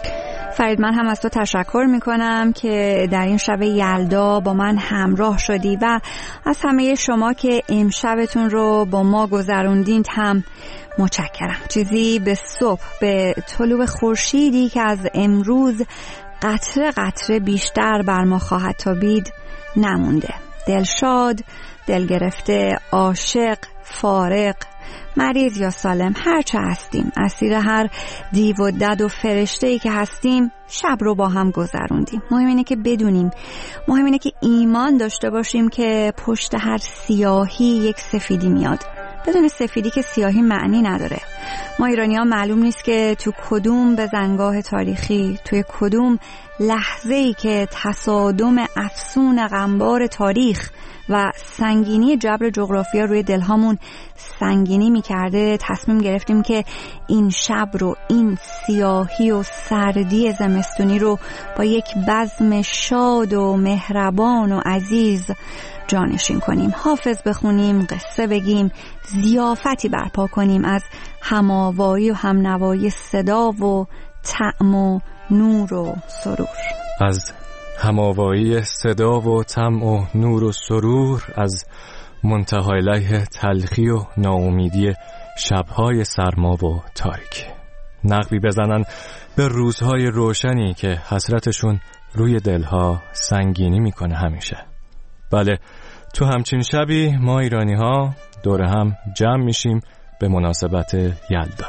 [SPEAKER 1] فرید، من هم از تو تشکر میکنم که در این شب یلدا با من همراه شدی و از همه شما که امشبتون رو با ما گذروندید هم متشکرم. چیزی به صبح، به طلوع خورشیدی که از امروز قطره قطره بیشتر بر ما خواهد تابید نمونده. دلشاد، دلگرفته، عاشق، فارغ، مریض یا سالم، هر چه هستیم، اسیر هر دیو و دد و فرشته‌ای که هستیم، شب رو با هم گذروندیم. مهم اینه که بدونیم، مهم اینه که ایمان داشته باشیم که پشت هر سیاهی یک سفیدی میاد. بدون سفیدی که سیاهی معنی نداره. ما ایرانی‌ها معلوم نیست که تو کدوم بزنگاه تاریخی، توی کدوم لحظه‌ای که تصادم افسون غمبار تاریخ و سنگینی جبر جغرافیا روی دلهامون سنگینی میکرده، تصمیم گرفتیم که این شب رو، این سیاهی و سردی زمستونی رو با یک بزم شاد و مهربان و عزیز جانشین کنیم. حافظ بخونیم، قصه بگیم، ضیافتی برپا کنیم از هماوایی و همنوایی صدا و طعم و نور و سرور.
[SPEAKER 5] از هماوایی صدا و طعم و نور و سرور، از منتهای لیه تلخی و ناامیدی شبهای سرما و تاریکی. نقبی بزنن به روزهای روشنی که حسرتشون روی دلها سنگینی میکنه همیشه. بله، تو همچین شبی ما ایرانی ها دور هم جمع میشیم به مناسبت یلدا.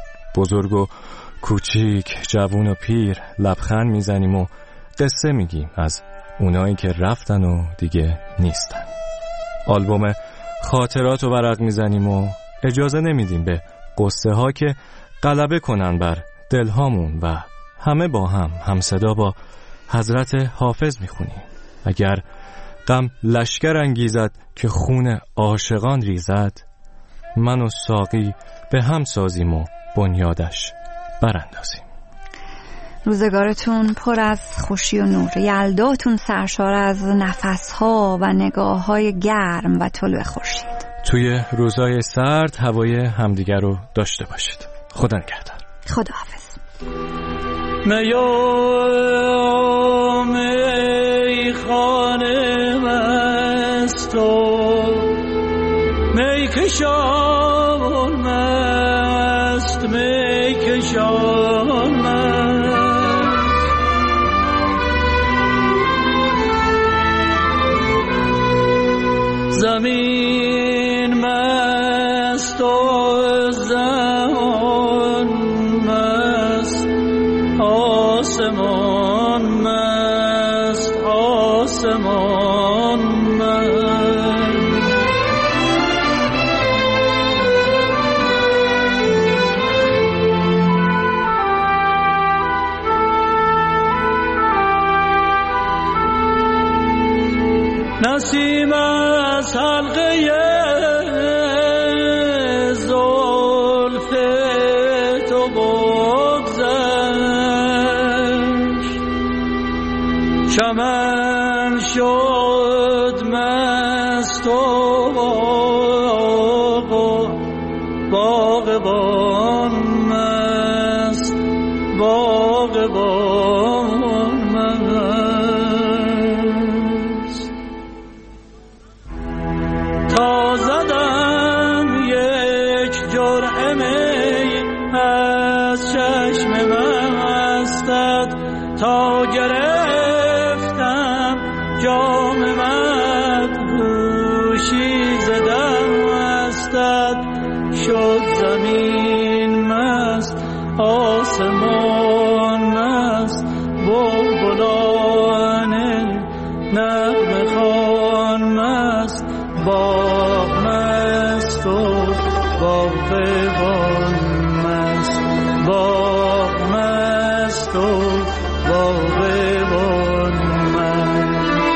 [SPEAKER 5] بزرگ و کوچیک، جوون و پیر لبخند میزنیم و قصه میگیم از اونایی که رفتن و دیگه نیستن. آلبوم خاطرات رو ورق میزنیم و اجازه نمیدیم به قصه ها که غلبه کنن بر دلهامون و همه با هم صدا با حضرت حافظ میخونیم. اگر غم لشکر انگیزد که خون عاشقان ریزد، من و ساقی به هم سازیم و بنیادش براندازیم.
[SPEAKER 1] روزگارتون پر از خوشی و نور، یلداتون سرشار از نفسها و نگاه‌های گرم و طلوع خورشید.
[SPEAKER 5] توی روزای سرد هوای همدیگر رو داشته باشید. خدا نگهدار.
[SPEAKER 1] خداحافظ.
[SPEAKER 11] می خانه مست و می کشان مست، می کشان مست، زمین مست و زمان مست، آسمان مست، آسمان مست. نسیم از حلقه زلف تو بگذشت، چمن شد مست و باغبان مست، باغبان مست. تا زدم یک جرعه می از چشم مستت، تا گرفتم جام مدهوشی ز دستت، شد زمین مست، آسمان مست، بلبلان نغمه خوان مست، باغ مست و باغبان مست، باغ مست و باغبان مست.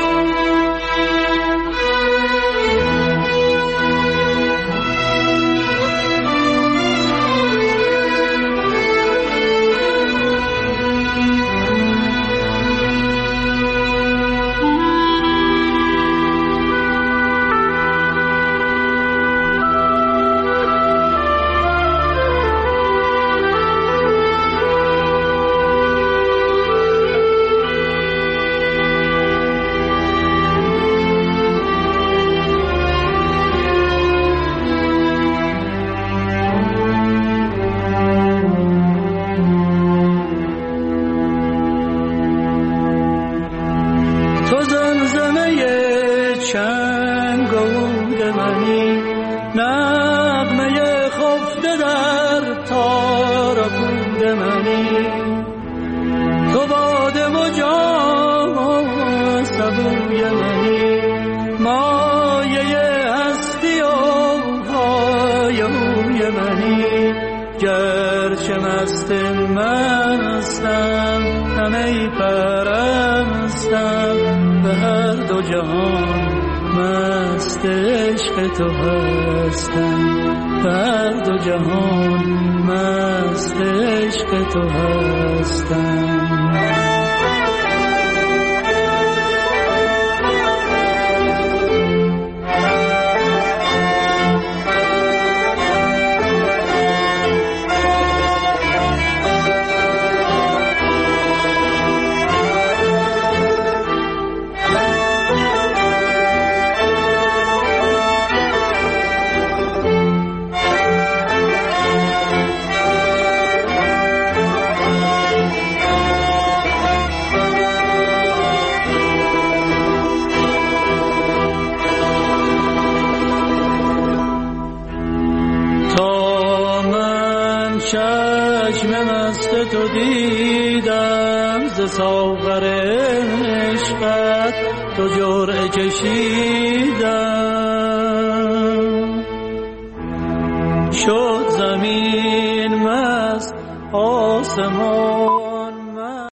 [SPEAKER 11] نغمه خفته در تار و پود منی، تو باده و جام و سبوی منی، مایه هستی و های اوی منی. گرچه مست مستم همه پرستم، به هر دو جهان مست عشق تو هستم، به هر دو جهان مست عشق تو هستم. چشم مست تو دیدم، ز ساغر عشقت تو جرعه کشیدم. شد زمین مست آسمان